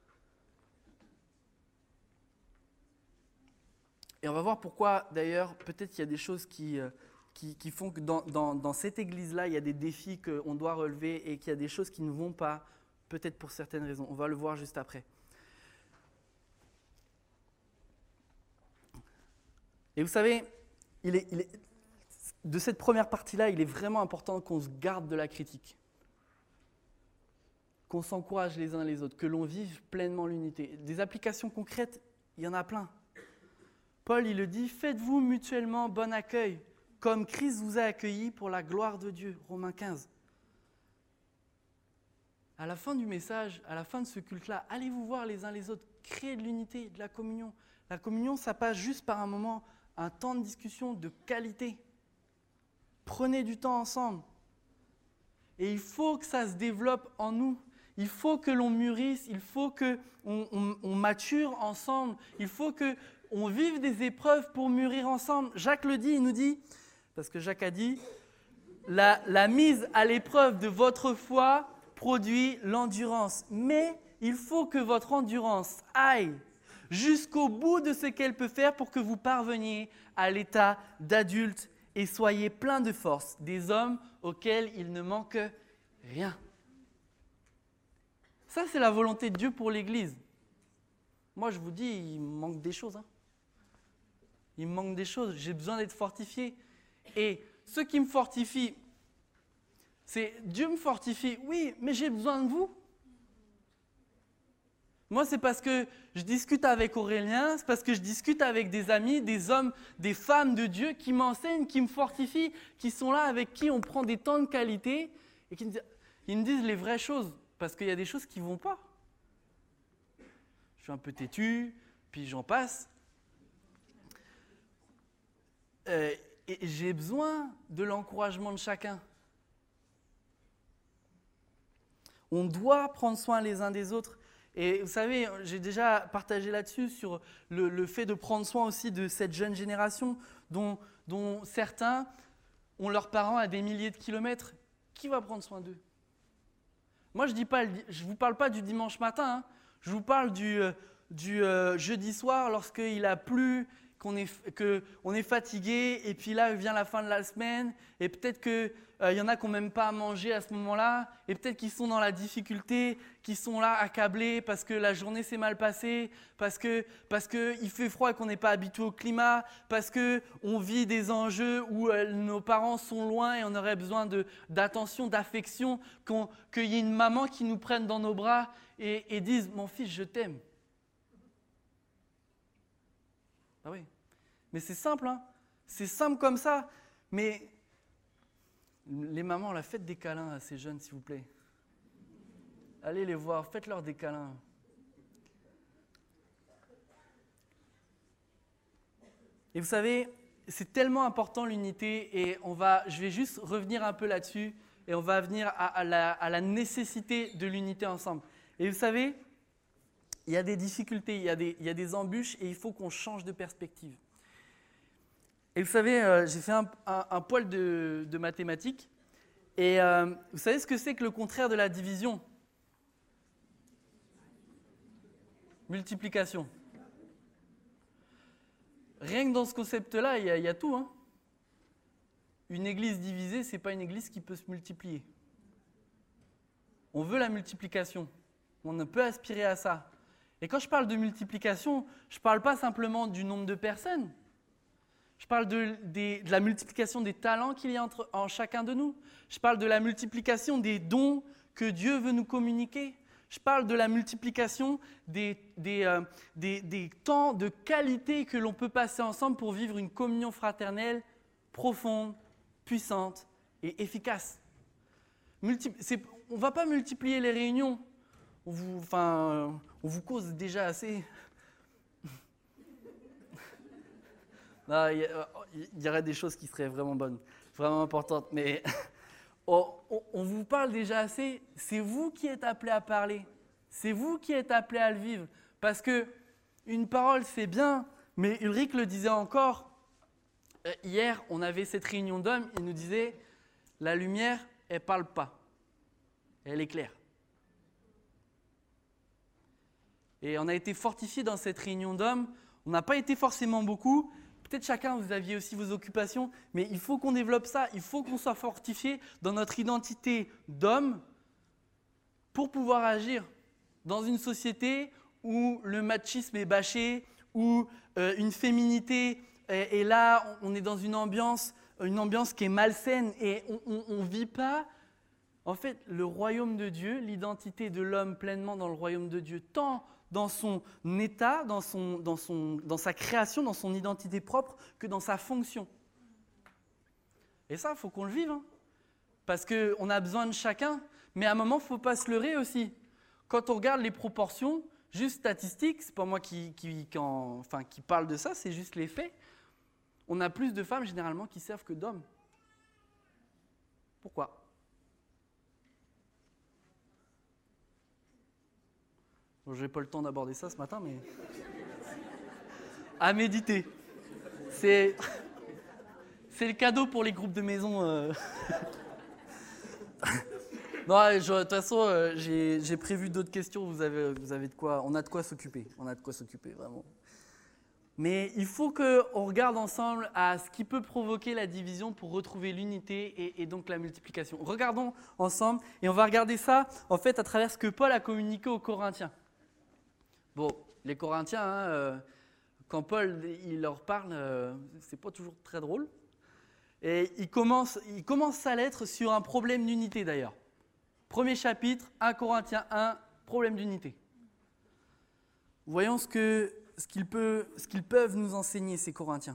Et on va voir pourquoi, d'ailleurs, peut-être qu'il y a des choses qui font que dans cette église-là, il y a des défis qu'on doit relever et qu'il y a des choses qui ne vont pas, peut-être pour certaines raisons. On va le voir juste après. Et vous savez, de cette première partie-là, il est vraiment important qu'on se garde de la critique. Qu'on s'encourage les uns les autres, que l'on vive pleinement l'unité. Des applications concrètes, il y en a plein. Paul, il le dit, « Faites-vous mutuellement bon accueil, comme Christ vous a accueillis pour la gloire de Dieu. » Romains 15. À la fin du message, à la fin de ce culte-là, allez vous voir les uns les autres, créez de l'unité, de la communion. La communion, ça passe juste par un moment, un temps de discussion de qualité. Prenez du temps ensemble. Et il faut que ça se développe en nous. Il faut que l'on mûrisse, il faut qu'on mature ensemble, il faut qu'on vive des épreuves pour mûrir ensemble. Jacques le dit, il nous dit, parce que Jacques a dit, la mise à l'épreuve de votre foi produit l'endurance. Mais il faut que votre endurance aille jusqu'au bout de ce qu'elle peut faire pour que vous parveniez à l'état d'adulte et soyez pleins de force, des hommes auxquels il ne manque rien. Ça, c'est la volonté de Dieu pour l'Église. Moi, je vous dis, il me manque des choses. Il me manque des choses. J'ai besoin d'être fortifié. Et ce qui me fortifie, c'est Dieu me fortifie. Oui, mais j'ai besoin de vous. Moi, c'est parce que je discute avec Aurélien, c'est parce que je discute avec des amis, des hommes, des femmes de Dieu qui m'enseignent, qui me fortifient, qui sont là, avec qui on prend des temps de qualité et qui me disent les vraies choses. Parce qu'il y a des choses qui ne vont pas. Je suis un peu têtu, puis j'en passe. Et j'ai besoin de l'encouragement de chacun. On doit prendre soin les uns des autres. Et vous savez, j'ai déjà partagé là-dessus sur le fait de prendre soin aussi de cette jeune génération dont certains ont leurs parents à des milliers de kilomètres. Qui va prendre soin d'eux ? Moi, je ne vous parle pas du dimanche matin, je vous parle du jeudi soir lorsqu'il a plu, qu'on est fatigué, et puis là vient la fin de la semaine, et peut-être qu'il y en a qui n'ont même pas à manger à ce moment-là, et peut-être qu'ils sont dans la difficulté, qu'ils sont là accablés parce que la journée s'est mal passée, parce qu'il fait froid et qu'on n'est pas habitué au climat, parce qu'on vit des enjeux où nos parents sont loin et on aurait besoin d'attention, d'affection, qu'il y ait une maman qui nous prenne dans nos bras et dise « Mon fils, je t'aime ». Ah oui, mais c'est simple, c'est simple comme ça. Mais les mamans, la faites des câlins à ces jeunes, s'il vous plaît. Allez les voir, faites-leur des câlins. Et vous savez, c'est tellement important l'unité, et je vais juste revenir un peu là-dessus, et on va venir à la nécessité de l'unité ensemble. Et vous savez, il y a des difficultés, il y a des embûches, et il faut qu'on change de perspective. Et vous savez, j'ai fait un poil de mathématiques, et vous savez ce que c'est que le contraire de la division ? Multiplication. Rien que dans ce concept-là, il y a tout. Une église divisée, ce n'est pas une église qui peut se multiplier. On veut la multiplication. On ne peut aspirer à ça. Et quand je parle de multiplication, je ne parle pas simplement du nombre de personnes. Je parle de la multiplication des talents qu'il y a en chacun de nous. Je parle de la multiplication des dons que Dieu veut nous communiquer. Je parle de la multiplication des temps de qualité que l'on peut passer ensemble pour vivre une communion fraternelle profonde, puissante et efficace. On ne va pas multiplier les réunions. On vous cause déjà assez. Il y aurait des choses qui seraient vraiment bonnes, vraiment importantes, mais on vous parle déjà assez, c'est vous qui êtes appelés à parler. C'est vous qui êtes appelés à le vivre. Parce que une parole, c'est bien, mais Ulrich le disait encore. Hier, on avait cette réunion d'hommes, il nous disait, la lumière, elle ne parle pas. Elle éclaire. Et on a été fortifiés dans cette réunion d'hommes. On n'a pas été forcément beaucoup. Peut-être chacun, vous aviez aussi vos occupations, mais il faut qu'on développe ça. Il faut qu'on soit fortifié dans notre identité d'homme pour pouvoir agir dans une société où le machisme est bâché, où une féminité est là, on est dans une ambiance qui est malsaine et on ne vit pas, en fait, le royaume de Dieu, l'identité de l'homme pleinement dans le royaume de Dieu, tant dans son état, dans sa création, dans son identité propre, que dans sa fonction. Et ça, il faut qu'on le vive, hein, parce qu'on a besoin de chacun, mais à un moment, il ne faut pas se leurrer aussi. Quand on regarde les proportions, juste statistiques, c'est pas moi qui parle de ça, c'est juste les faits, on a plus de femmes généralement qui servent que d'hommes. Pourquoi ? Bon, je n'ai pas le temps d'aborder ça ce matin, mais à méditer. C'est le cadeau pour les groupes de maison. Non, de toute façon, j'ai prévu d'autres questions. Vous avez de quoi. On a de quoi s'occuper. On a de quoi s'occuper, vraiment. Mais il faut qu'on regarde ensemble à ce qui peut provoquer la division pour retrouver l'unité et donc la multiplication. Regardons ensemble et on va regarder ça en fait à travers ce que Paul a communiqué aux Corinthiens. Bon, les Corinthiens, quand Paul il leur parle, c'est pas toujours très drôle. Et il commence sa lettre sur un problème d'unité d'ailleurs. Premier chapitre, 1 Corinthiens 1, problème d'unité. Voyons ce qu'ils peuvent nous enseigner, ces Corinthiens.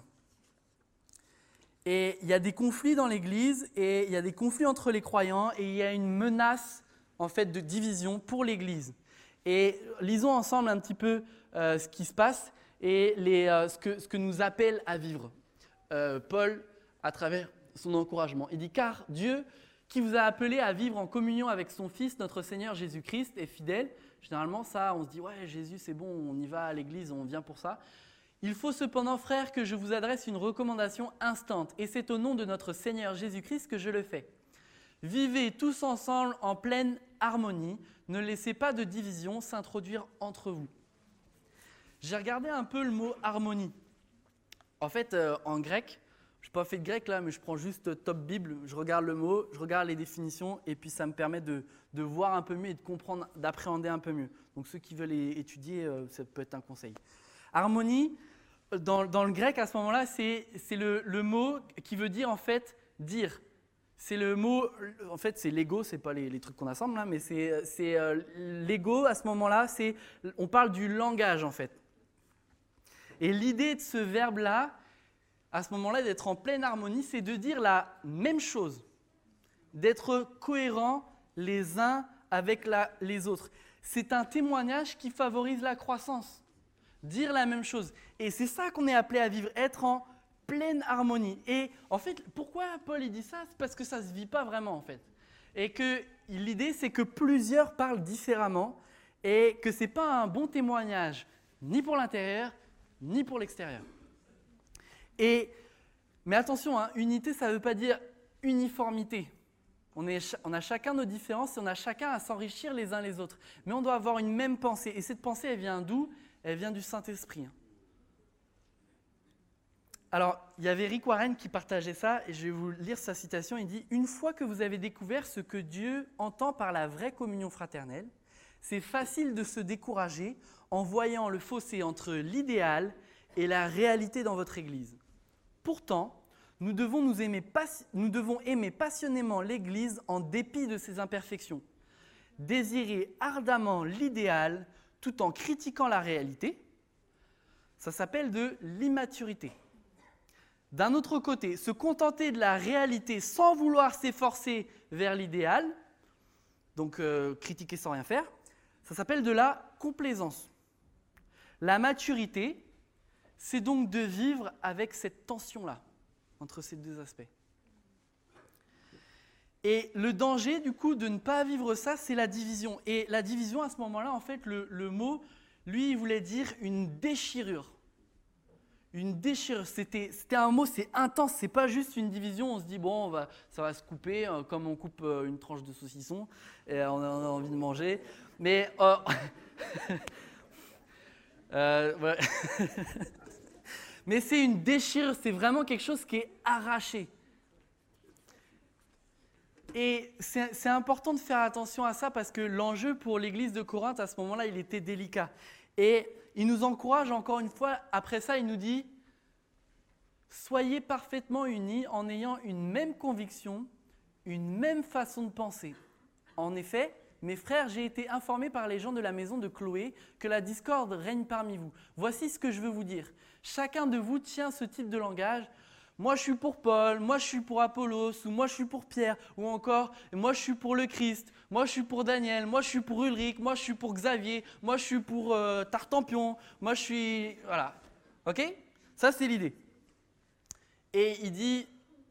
Et il y a des conflits dans l'Église, et il y a des conflits entre les croyants, et il y a une menace en fait, de division pour l'Église. Et lisons ensemble un petit peu ce qui se passe et ce que nous appelle à vivre Paul à travers son encouragement. Il dit « Car Dieu, qui vous a appelé à vivre en communion avec son Fils, notre Seigneur Jésus-Christ, est fidèle. » Généralement, ça, on se dit « Ouais, Jésus, c'est bon, on y va à l'église, on vient pour ça. » Il faut cependant, frères, que je vous adresse une recommandation instante, et c'est au nom de notre Seigneur Jésus-Christ que je le fais. Vivez tous ensemble en pleine harmonie, ne laissez pas de division s'introduire entre vous. J'ai regardé un peu le mot harmonie. En fait, en grec, je n'ai pas fait de grec là, mais je prends juste Top Bible, je regarde le mot, je regarde les définitions, et puis ça me permet de voir un peu mieux et de comprendre, d'appréhender un peu mieux. Donc ceux qui veulent étudier, ça peut être un conseil. Harmonie, dans le grec à ce moment-là, c'est le mot qui veut dire en fait dire. C'est le mot, en fait c'est l'ego, c'est pas les trucs qu'on assemble là, mais c'est l'ego à ce moment-là, on parle du langage en fait. Et l'idée de ce verbe-là, à ce moment-là, d'être en pleine harmonie, c'est de dire la même chose, d'être cohérents les uns avec les autres. C'est un témoignage qui favorise la croissance, dire la même chose. Et c'est ça qu'on est appelé à vivre, être en pleine harmonie. Et en fait, pourquoi Paul il dit ça ? C'est parce que ça ne se vit pas vraiment en fait. Et que l'idée, c'est que plusieurs parlent différemment et que ce n'est pas un bon témoignage, ni pour l'intérieur, ni pour l'extérieur. Mais attention, hein, unité, ça ne veut pas dire uniformité. On a chacun nos différences et on a chacun à s'enrichir les uns les autres. Mais on doit avoir une même pensée. Et cette pensée, elle vient d'où ? Elle vient du Saint-Esprit. Alors, il y avait Rick Warren qui partageait ça, et je vais vous lire sa citation. Il dit « Une fois que vous avez découvert ce que Dieu entend par la vraie communion fraternelle, c'est facile de se décourager en voyant le fossé entre l'idéal et la réalité dans votre Église. Pourtant, nous devons aimer passionnément l'Église en dépit de ses imperfections, désirer ardemment l'idéal tout en critiquant la réalité. Ça s'appelle de l'immaturité. D'un autre côté, se contenter de la réalité sans vouloir s'efforcer vers l'idéal, donc critiquer sans rien faire, ça s'appelle de la complaisance. La maturité, c'est donc de vivre avec cette tension-là, entre ces deux aspects. Et le danger, du coup, de ne pas vivre ça, c'est la division. Et la division, à ce moment-là, en fait, le mot, lui, il voulait dire une déchirure. Une déchirure. C'était un mot, c'est intense. C'est pas juste une division. On se dit, bon, ça va se couper, comme on coupe une tranche de saucisson, et on a envie de manger. Mais, ouais. Mais c'est une déchirure. C'est vraiment quelque chose qui est arraché. Et c'est important de faire attention à ça parce que l'enjeu pour l'église de Corinthe, à ce moment-là, il était délicat. Et il nous encourage encore une fois, après ça, il nous dit « Soyez parfaitement unis en ayant une même conviction, une même façon de penser. En effet, mes frères, j'ai été informé par les gens de la maison de Chloé que la discorde règne parmi vous. Voici ce que je veux vous dire. Chacun de vous tient ce type de langage. Moi, je suis pour Paul, moi, je suis pour Apollos, ou moi, je suis pour Pierre, ou encore, moi, je suis pour le Christ, moi, je suis pour Daniel, moi, je suis pour Ulrich, moi, je suis pour Xavier, moi, je suis pour Tartampion, moi, je suis… Voilà. OK? Ça, c'est l'idée. Et il dit…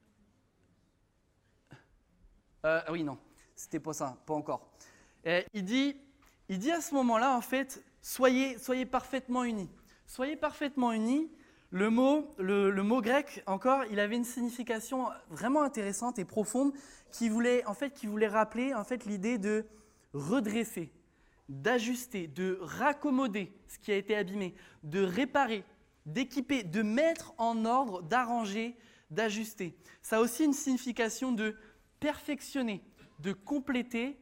oui, non, c'était pas ça, pas encore. Il dit à ce moment-là, en fait, soyez parfaitement unis. Soyez parfaitement unis. Le mot grec, encore, il avait une signification vraiment intéressante et profonde qui voulait rappeler l'idée de redresser, d'ajuster, de raccommoder ce qui a été abîmé, de réparer, d'équiper, de mettre en ordre, d'arranger, d'ajuster. Ça a aussi une signification de perfectionner, de compléter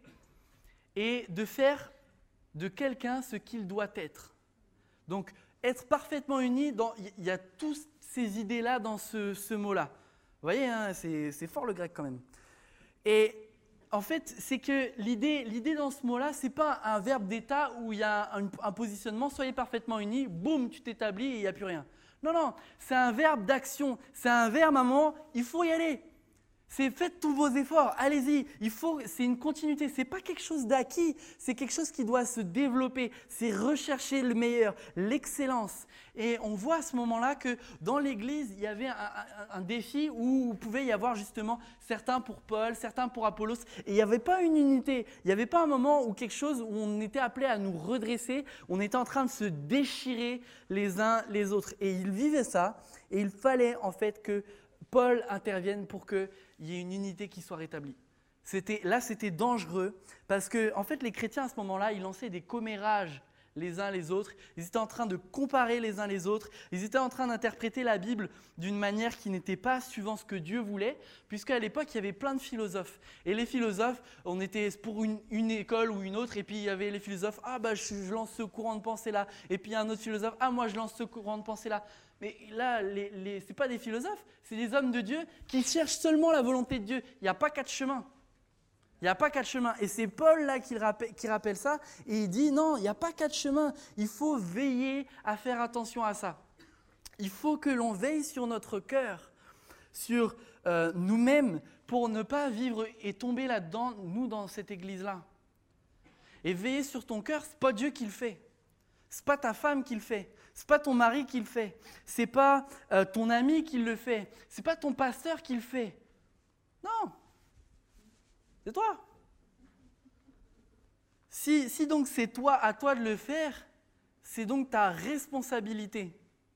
et de faire de quelqu'un ce qu'il doit être. Donc, être parfaitement unis, il y a toutes ces idées-là dans ce mot-là. Vous voyez, hein, c'est fort le grec quand même. Et en fait, c'est que l'idée dans ce mot-là, ce n'est pas un verbe d'état où il y a un positionnement, soyez parfaitement unis, boum, tu t'établis et il n'y a plus rien. Non, c'est un verbe d'action, c'est un verbe à un moment, il faut y aller. C'est faites tous vos efforts, allez-y, c'est une continuité, ce n'est pas quelque chose d'acquis, c'est quelque chose qui doit se développer, c'est rechercher le meilleur, l'excellence. Et on voit à ce moment-là que dans l'Église, il y avait un défi où il pouvait y avoir justement certains pour Paul, certains pour Apollos, et il n'y avait pas une unité, il n'y avait pas un moment où quelque chose où on était appelé à nous redresser, on était en train de se déchirer les uns les autres. Et ils vivaient ça, et il fallait en fait que Paul intervienne pour qu'il y ait une unité qui soit rétablie. C'était dangereux parce que en fait, les chrétiens à ce moment-là, ils lançaient des commérages les uns les autres. Ils étaient en train de comparer les uns les autres. Ils étaient en train d'interpréter la Bible d'une manière qui n'était pas suivant ce que Dieu voulait, puisqu'à l'époque, il y avait plein de philosophes. Et les philosophes, on était pour une école ou une autre, et puis il y avait les philosophes, je lance ce courant de pensée-là. Et puis il y a un autre philosophe, moi je lance ce courant de pensée-là. Mais là, ce n'est pas des philosophes, c'est des hommes de Dieu qui cherchent seulement la volonté de Dieu. Il n'y a pas quatre chemins. Il n'y a pas quatre chemins. Et c'est Paul là qui rappelle ça. Et il dit non, il n'y a pas quatre chemins. Il faut veiller à faire attention à ça. Il faut que l'on veille sur notre cœur, sur nous-mêmes, pour ne pas vivre et tomber là-dedans, nous, dans cette église-là. Et veiller sur ton cœur, ce n'est pas Dieu qui le fait. Ce n'est pas ta femme qui le fait. Ce n'est pas ton mari qui le fait. Ce n'est pas ton ami qui le fait. Ce n'est pas ton pasteur qui le fait. Non. C'est toi. Si donc c'est à toi de le faire, c'est donc ta responsabilité.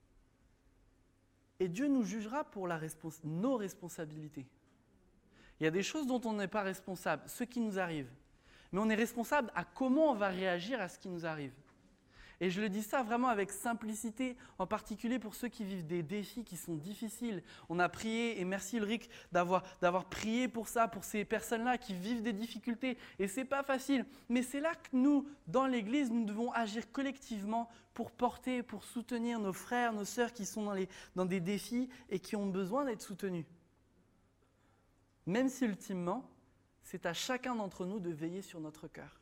Et Dieu nous jugera pour nos responsabilités. Il y a des choses dont on n'est pas responsable, ce qui nous arrive. Mais on est responsable à comment on va réagir à ce qui nous arrive. Et je le dis ça vraiment avec simplicité, en particulier pour ceux qui vivent des défis qui sont difficiles. On a prié, et merci Ulrich d'avoir prié pour ça, pour ces personnes-là qui vivent des difficultés. Et ce n'est pas facile. Mais c'est là que nous, dans l'Église, nous devons agir collectivement pour porter, pour soutenir nos frères, nos sœurs qui sont dans des défis et qui ont besoin d'être soutenus. Même si ultimement, c'est à chacun d'entre nous de veiller sur notre cœur.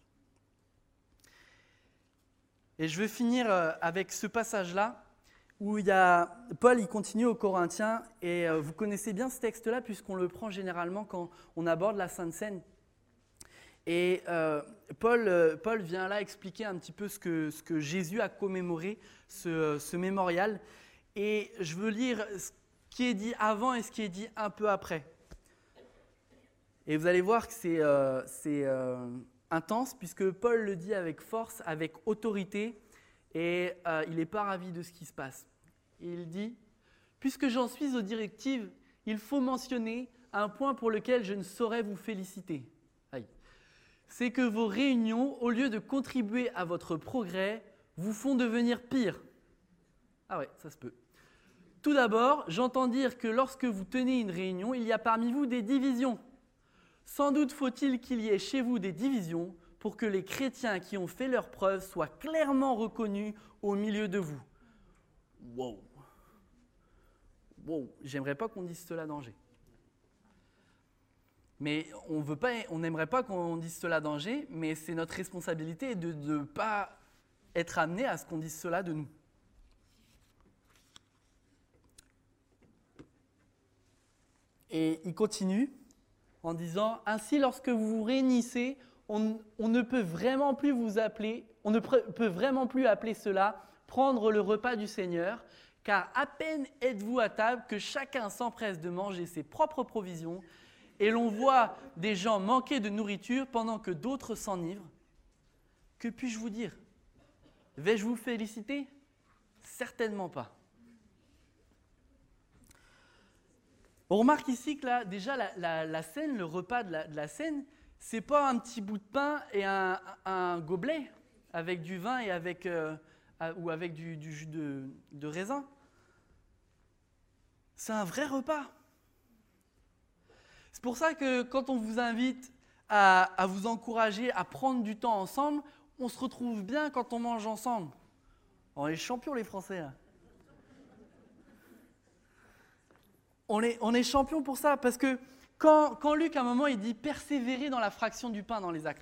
Et je veux finir avec ce passage-là, où Paul il continue aux Corinthiens, et vous connaissez bien ce texte-là, puisqu'on le prend généralement quand on aborde la Sainte Seine. Et Paul vient là expliquer un petit peu ce que Jésus a commémoré, ce mémorial. Et je veux lire ce qui est dit avant et ce qui est dit un peu après. Et vous allez voir que c'est intense, puisque Paul le dit avec force, avec autorité, et il n'est pas ravi de ce qui se passe. Il dit « Puisque j'en suis aux directives, il faut mentionner un point pour lequel je ne saurais vous féliciter. C'est que vos réunions, au lieu de contribuer à votre progrès, vous font devenir pire. » Ah ouais, ça se peut. Tout d'abord, j'entends dire que lorsque vous tenez une réunion, il y a parmi vous des divisions. Sans doute faut-il qu'il y ait chez vous des divisions pour que les chrétiens qui ont fait leurs preuves soient clairement reconnus au milieu de vous. Wow. Wow. J'aimerais pas qu'on dise cela d'Angers. Mais on n'aimerait pas qu'on dise cela d'Angers, mais c'est notre responsabilité de ne pas être amené à ce qu'on dise cela de nous. Et il continue en disant « Ainsi, lorsque vous vous réunissez, on ne peut vraiment plus appeler cela « prendre le repas du Seigneur », car à peine êtes-vous à table que chacun s'empresse de manger ses propres provisions, et l'on voit des gens manquer de nourriture pendant que d'autres s'enivrent. Que puis-je vous dire? Vais-je vous féliciter? Certainement pas. On remarque ici que là, déjà, la scène, le repas de la scène, c'est pas un petit bout de pain et un gobelet avec du vin et ou avec du jus de raisin. C'est un vrai repas. C'est pour ça que quand on vous invite à vous encourager à prendre du temps ensemble, on se retrouve bien quand on mange ensemble. On est champions les Français là. On est champions pour ça, parce que quand Luc, à un moment, il dit « persévérer dans la fraction du pain dans les actes »,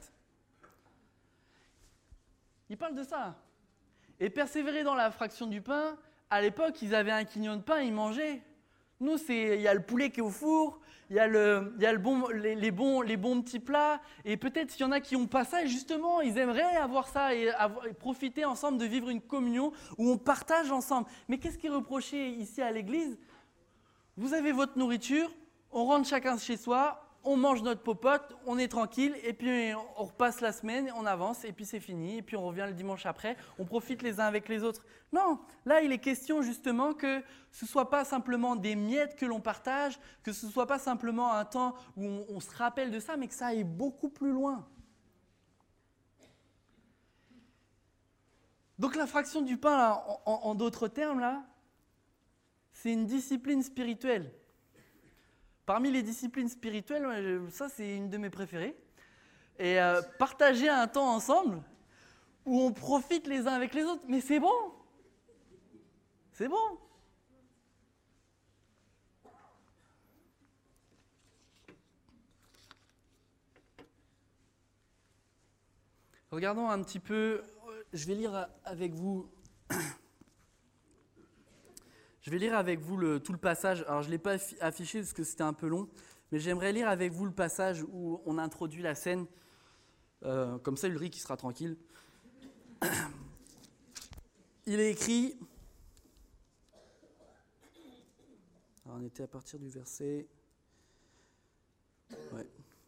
il parle de ça. Et persévérer dans la fraction du pain, à l'époque, ils avaient un quignon de pain, ils mangeaient. Nous, il y a le poulet qui est au four, il y a les bons petits plats, et peut-être il y en a qui n'ont pas ça, et justement, ils aimeraient avoir ça et profiter ensemble de vivre une communion où on partage ensemble. Mais qu'est-ce qui est reproché ici à l'église? Vous avez votre nourriture, on rentre chacun chez soi, on mange notre popote, on est tranquille, et puis on repasse la semaine, on avance, et puis c'est fini, et puis on revient le dimanche après, on profite les uns avec les autres. Non, là il est question justement que ce ne soit pas simplement des miettes que l'on partage, que ce ne soit pas simplement un temps où on se rappelle de ça, mais que ça aille beaucoup plus loin. Donc la fraction du pain, là, en d'autres termes, là, c'est une discipline spirituelle. Parmi les disciplines spirituelles, ça c'est une de mes préférées. Et partager un temps ensemble où on profite les uns avec les autres, mais c'est bon. C'est bon. Regardons un petit peu, je vais lire avec vous tout le passage. Alors, je ne l'ai pas affiché parce que c'était un peu long, mais j'aimerais lire avec vous le passage où on introduit la scène. Comme ça, Ulrich, il sera tranquille. Il est écrit... Alors, on était à partir du verset... Ouais.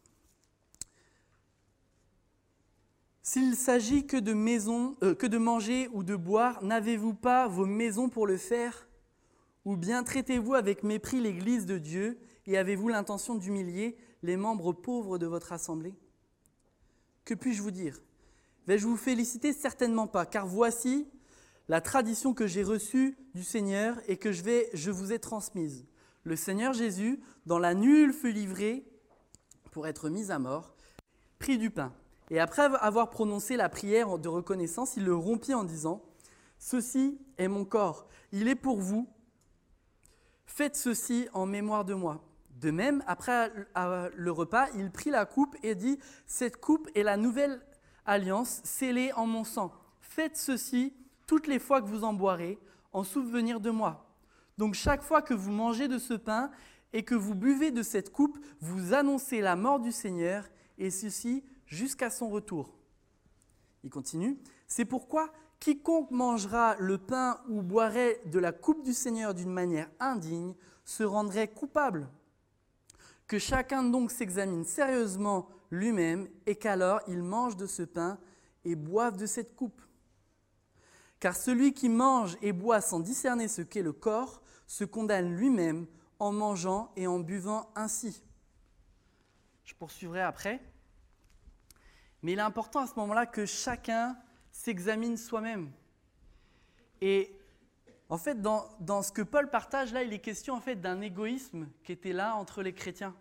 S'il s'agit que de manger ou de boire, n'avez-vous pas vos maisons pour le faire ? Ou bien traitez-vous avec mépris l'Église de Dieu et avez-vous l'intention d'humilier les membres pauvres de votre assemblée? Que puis-je vous dire? Vais-je vous féliciter? Certainement pas, car voici la tradition que j'ai reçue du Seigneur et que je vous ai transmise. Le Seigneur Jésus, dans la nuit où il fut livré pour être mis à mort, prit du pain. Et après avoir prononcé la prière de reconnaissance, il le rompit en disant « Ceci est mon corps, il est pour vous. Faites ceci en mémoire de moi. » De même, après le repas, il prit la coupe et dit « Cette coupe est la nouvelle alliance scellée en mon sang. Faites ceci toutes les fois que vous en boirez, en souvenir de moi. Donc chaque fois que vous mangez de ce pain et que vous buvez de cette coupe, vous annoncez la mort du Seigneur, et ceci jusqu'à son retour. » Il continue. « C'est pourquoi quiconque mangera le pain ou boirait de la coupe du Seigneur d'une manière indigne se rendrait coupable. Que chacun donc s'examine sérieusement lui-même et qu'alors il mange de ce pain et boive de cette coupe. Car celui qui mange et boit sans discerner ce qu'est le corps se condamne lui-même en mangeant et en buvant ainsi. Je poursuivrai après. Mais il est important à ce moment-là que chacun s'examine soi-même. Et en fait, dans ce que Paul partage là, il est question en fait d'un égoïsme qui était là entre les chrétiens.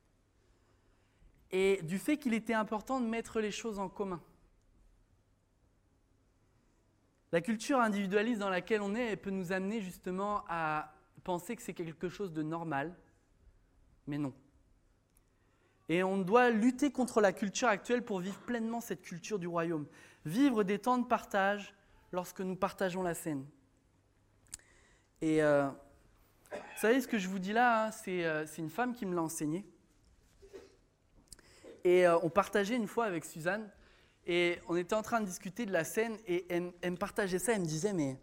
Et du fait qu'il était important de mettre les choses en commun. La culture individualiste dans laquelle on est, elle peut nous amener justement à penser que c'est quelque chose de normal, mais non. Et on doit lutter contre la culture actuelle pour vivre pleinement cette culture du royaume. Vivre des temps de partage lorsque nous partageons la scène. Et vous savez, ce que je vous dis là, hein, c'est une femme qui me l'a enseigné. Et on partageait une fois avec Suzanne, et on était en train de discuter de la scène, et elle me partageait ça, elle me disait, mais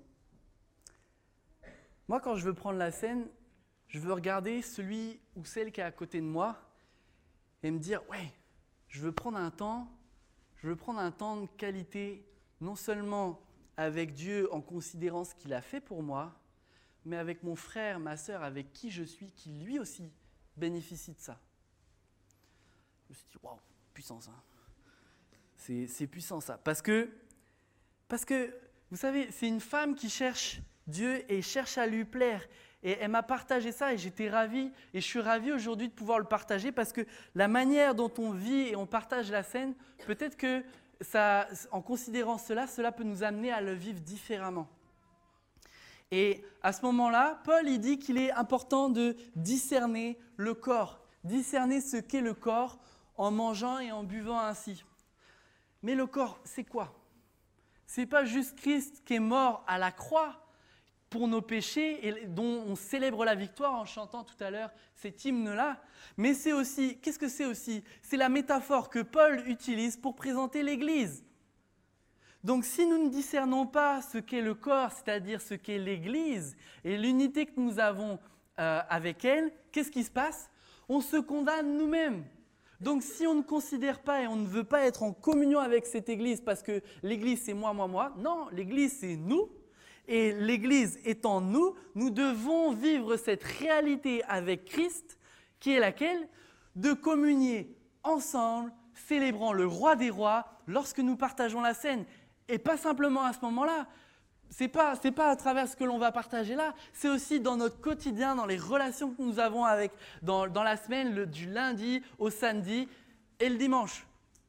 moi quand je veux prendre la scène, je veux regarder celui ou celle qui est à côté de moi, et me dire, ouais, je veux prendre un temps de qualité, non seulement avec Dieu en considérant ce qu'il a fait pour moi, mais avec mon frère, ma sœur, avec qui je suis, qui lui aussi bénéficie de ça. Je me suis dit, waouh, puissant ça. C'est puissant ça. Parce que, vous savez, c'est une femme qui cherche Dieu et cherche à lui plaire. Et elle m'a partagé ça et j'étais ravi. Et je suis ravi aujourd'hui de pouvoir le partager parce que la manière dont on vit et on partage la scène, peut-être que ça, en considérant cela peut nous amener à le vivre différemment. Et à ce moment-là, Paul il dit qu'il est important de discerner le corps, discerner ce qu'est le corps en mangeant et en buvant ainsi. Mais le corps, c'est quoi ? C'est pas juste Christ qui est mort à la croix pour nos péchés et dont on célèbre la victoire en chantant tout à l'heure cet hymne-là, mais c'est aussi, qu'est-ce que c'est aussi ? C'est la métaphore que Paul utilise pour présenter l'Église. Donc si nous ne discernons pas ce qu'est le corps, c'est-à-dire ce qu'est l'Église et l'unité que nous avons avec elle, qu'est-ce qui se passe ? On se condamne nous-mêmes. Donc si on ne considère pas et on ne veut pas être en communion avec cette Église parce que l'Église c'est moi, non, l'Église c'est nous. Et l'Église étant nous, nous devons vivre cette réalité avec Christ, qui est laquelle ? De communier ensemble, célébrant le roi des rois lorsque nous partageons la scène. Et pas simplement à ce moment-là, c'est pas à travers ce que l'on va partager là, c'est aussi dans notre quotidien, dans les relations que nous avons avec, dans la semaine, du lundi au samedi et le dimanche.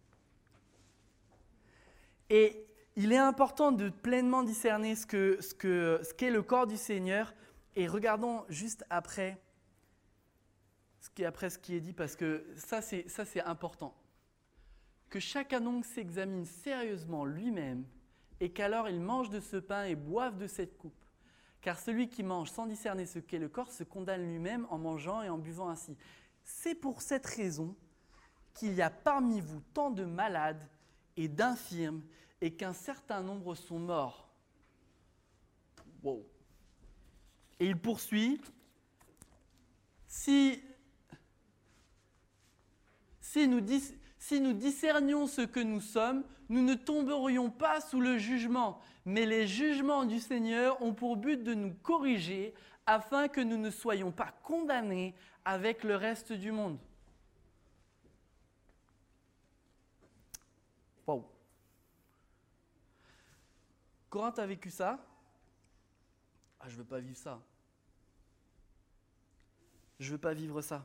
Et il est important de pleinement discerner ce qu'est le corps du Seigneur. Et regardons juste après ce qui est dit, parce que ça c'est important. Que chacun donc s'examine sérieusement lui-même, et qu'alors il mange de ce pain et boive de cette coupe. Car celui qui mange sans discerner ce qu'est le corps se condamne lui-même en mangeant et en buvant ainsi. C'est pour cette raison qu'il y a parmi vous tant de malades et d'infirmes, et qu'un certain nombre sont morts. Wow. Et il poursuit, si nous discernions ce que nous sommes, nous ne tomberions pas sous le jugement, mais les jugements du Seigneur ont pour but de nous corriger afin que nous ne soyons pas condamnés avec le reste du monde. Wow. Corinthe a vécu ça. Je ne veux pas vivre ça. Je ne veux pas vivre ça.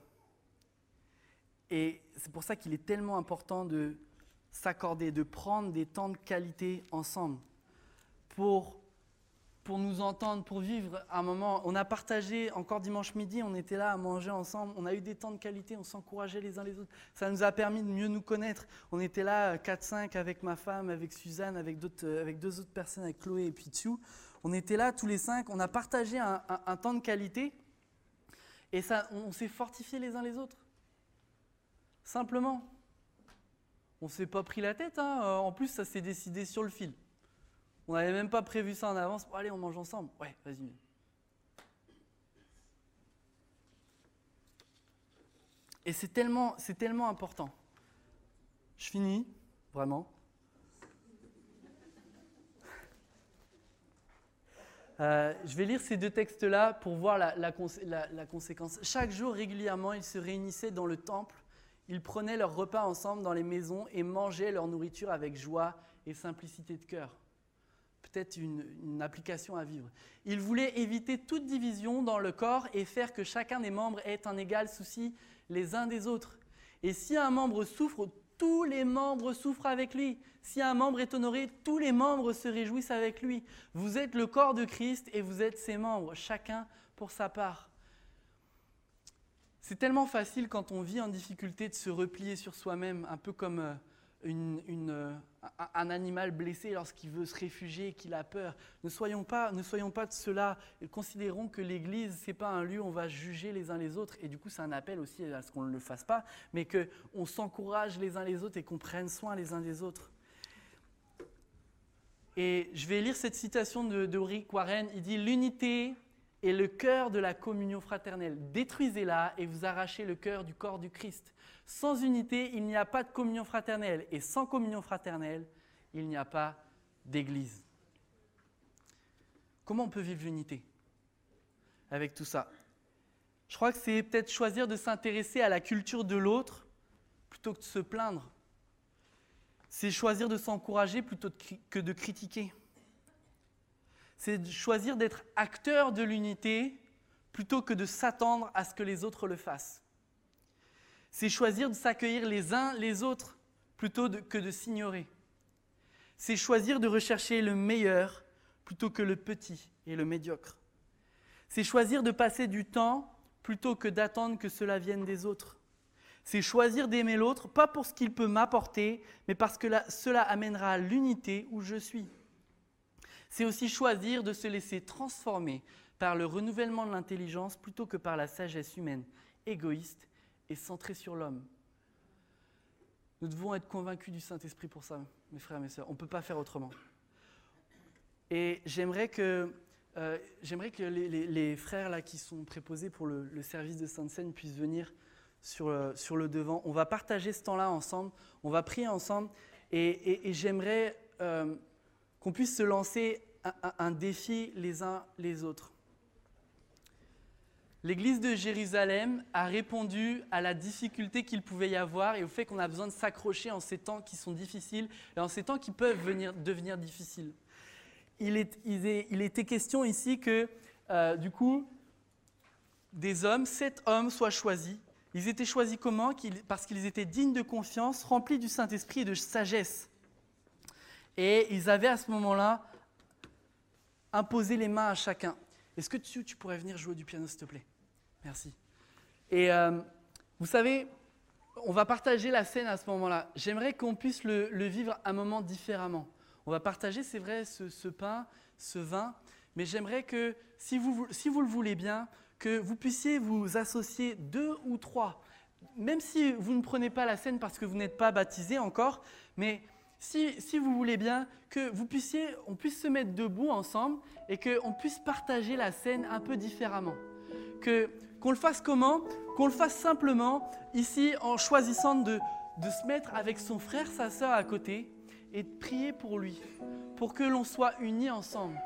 Et c'est pour ça qu'il est tellement important de s'accorder, de prendre des temps de qualité ensemble pour nous entendre, pour vivre un moment. On a partagé, encore dimanche midi, on était là à manger ensemble, on a eu des temps de qualité, on s'encourageait les uns les autres. Ça nous a permis de mieux nous connaître. On était là 4-5 avec ma femme, avec Suzanne, avec deux autres personnes, avec Chloé et puis Tsu. On était là tous les 5, on a partagé un temps de qualité et ça, on s'est fortifiés les uns les autres. Simplement. On ne s'est pas pris la tête, hein. En plus ça s'est décidé sur le fil. On n'avait même pas prévu ça en avance. Allez, on mange ensemble. Ouais, vas-y. Et c'est tellement important. Je finis, vraiment. Je vais lire ces deux textes-là pour voir la conséquence. Chaque jour, régulièrement, ils se réunissaient dans le temple. Ils prenaient leur repas ensemble dans les maisons et mangeaient leur nourriture avec joie et simplicité de cœur. Peut-être une application à vivre. Ils voulaient éviter toute division dans le corps et faire que chacun des membres ait un égal souci les uns des autres. Et si un membre souffre, tous les membres souffrent avec lui. Si un membre est honoré, tous les membres se réjouissent avec lui. Vous êtes le corps de Christ et vous êtes ses membres, chacun pour sa part. C'est tellement facile quand on vit en difficulté de se replier sur soi-même, un peu comme un animal blessé lorsqu'il veut se réfugier et qu'il a peur. Ne soyons pas de cela et considérons que l'Église, ce n'est pas un lieu où on va juger les uns les autres. Et du coup, c'est un appel aussi à ce qu'on ne le fasse pas, mais qu'on s'encourage les uns les autres et qu'on prenne soin les uns des autres. Et je vais lire cette citation de Rick Warren. Il dit « L'unité est le cœur de la communion fraternelle. Détruisez-la et vous arrachez le cœur du corps du Christ. Sans unité, il n'y a pas de communion fraternelle. Et sans communion fraternelle, il n'y a pas d'église. » Comment on peut vivre l'unité avec tout ça? Je crois que c'est peut-être choisir de s'intéresser à la culture de l'autre plutôt que de se plaindre. C'est choisir de s'encourager plutôt que de critiquer. C'est de choisir d'être acteur de l'unité plutôt que de s'attendre à ce que les autres le fassent. C'est choisir de s'accueillir les uns les autres plutôt que de s'ignorer. C'est choisir de rechercher le meilleur plutôt que le petit et le médiocre. C'est choisir de passer du temps plutôt que d'attendre que cela vienne des autres. C'est choisir d'aimer l'autre, pas pour ce qu'il peut m'apporter, mais parce que cela amènera à l'unité où je suis. C'est aussi choisir de se laisser transformer par le renouvellement de l'intelligence plutôt que par la sagesse humaine, égoïste et centrée sur l'homme. Nous devons être convaincus du Saint-Esprit pour ça, mes frères et mes sœurs. On ne peut pas faire autrement. Et j'aimerais que les frères là, qui sont préposés pour le service de Sainte-Seine puissent venir sur le devant. On va partager ce temps-là ensemble, on va prier ensemble et j'aimerais qu'on puisse se lancer un défi les uns les autres. L'Église de Jérusalem a répondu à la difficulté qu'il pouvait y avoir et au fait qu'on a besoin de s'accrocher en ces temps qui sont difficiles et en ces temps qui peuvent devenir difficiles. Il était question ici que, du coup, des hommes, 7 hommes soient choisis. Ils étaient choisis comment? Parce qu'ils étaient dignes de confiance, remplis du Saint-Esprit et de sagesse. Et ils avaient à ce moment-là imposé les mains à chacun. Est-ce que tu pourrais venir jouer du piano, s'il te plaît? Merci. Et vous savez, on va partager la scène à ce moment-là. J'aimerais qu'on puisse le vivre un moment différemment. On va partager, c'est vrai, ce pain, ce vin, mais j'aimerais que, si vous le voulez bien, que vous puissiez vous associer 2 ou 3, même si vous ne prenez pas la scène parce que vous n'êtes pas baptisé encore, mais si vous voulez bien, que on puisse se mettre debout ensemble et qu'on puisse partager la scène un peu différemment. Qu'on le fasse comment? Qu'on le fasse simplement ici en choisissant de se mettre avec son frère, sa sœur à côté et de prier pour lui, pour que l'on soit unis ensemble.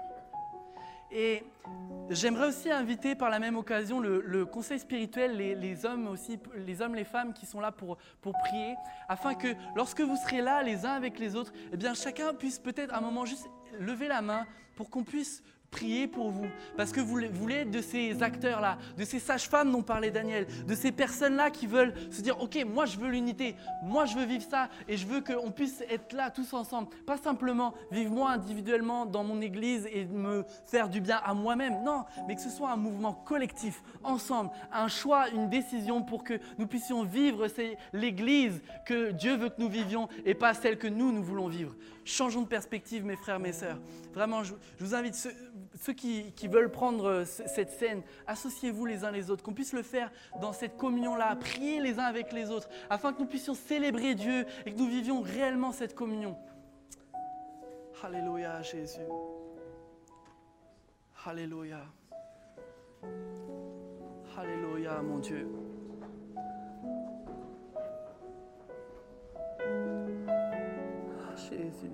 Et j'aimerais aussi inviter par la même occasion le conseil spirituel, les hommes aussi, les femmes qui sont là pour prier, afin que lorsque vous serez là les uns avec les autres, eh bien chacun puisse peut-être à un moment juste lever la main pour qu'on puisse prier pour vous, parce que vous voulez être de ces acteurs-là, de ces sages-femmes dont parlait Daniel, de ces personnes-là qui veulent se dire « Ok, moi je veux l'unité, moi je veux vivre ça et je veux qu'on puisse être là tous ensemble. Pas simplement vivre moi individuellement dans mon église et me faire du bien à moi-même, non, mais que ce soit un mouvement collectif, ensemble, un choix, une décision pour que nous puissions vivre l'église que Dieu veut que nous vivions et pas celle que nous voulons vivre. » Changeons de perspective, mes frères, mes sœurs. Vraiment, je vous invite, ceux qui veulent prendre cette scène, associez-vous les uns les autres, qu'on puisse le faire dans cette communion-là, prier les uns avec les autres, afin que nous puissions célébrer Dieu et que nous vivions réellement cette communion. Alléluia, Jésus. Alléluia. Alléluia, mon Dieu. Jésus.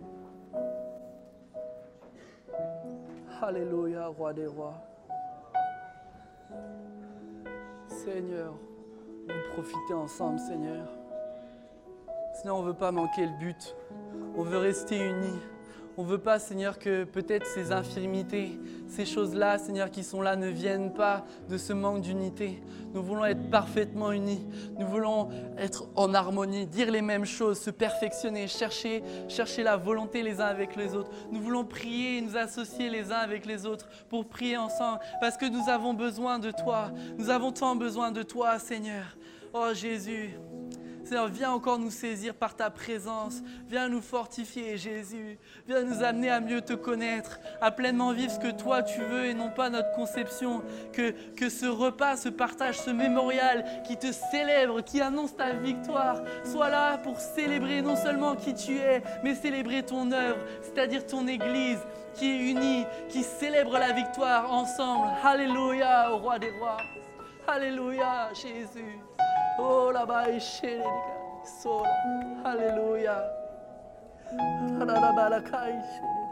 Alléluia, roi des rois. Seigneur, vous profitez ensemble, Seigneur. Seigneur, on ne veut pas manquer le but. On veut rester unis. On ne veut pas, Seigneur, que peut-être ces infirmités, ces choses-là, Seigneur, qui sont là, ne viennent pas de ce manque d'unité. Nous voulons être parfaitement unis. Nous voulons être en harmonie, dire les mêmes choses, se perfectionner, chercher la volonté les uns avec les autres. Nous voulons prier et nous associer les uns avec les autres pour prier ensemble parce que nous avons besoin de toi. Nous avons tant besoin de toi, Seigneur. Oh Jésus. Seigneur, viens encore nous saisir par ta présence. Viens nous fortifier, Jésus. Viens nous amener à mieux te connaître, à pleinement vivre ce que toi tu veux et non pas notre conception. Que ce repas, ce partage, ce mémorial qui te célèbre, qui annonce ta victoire, soit là pour célébrer non seulement qui tu es, mais célébrer ton œuvre, c'est-à-dire ton Église qui est unie, qui célèbre la victoire ensemble. Alléluia au roi des rois. Alléluia, Jésus. Oh là-bas, Alléluia.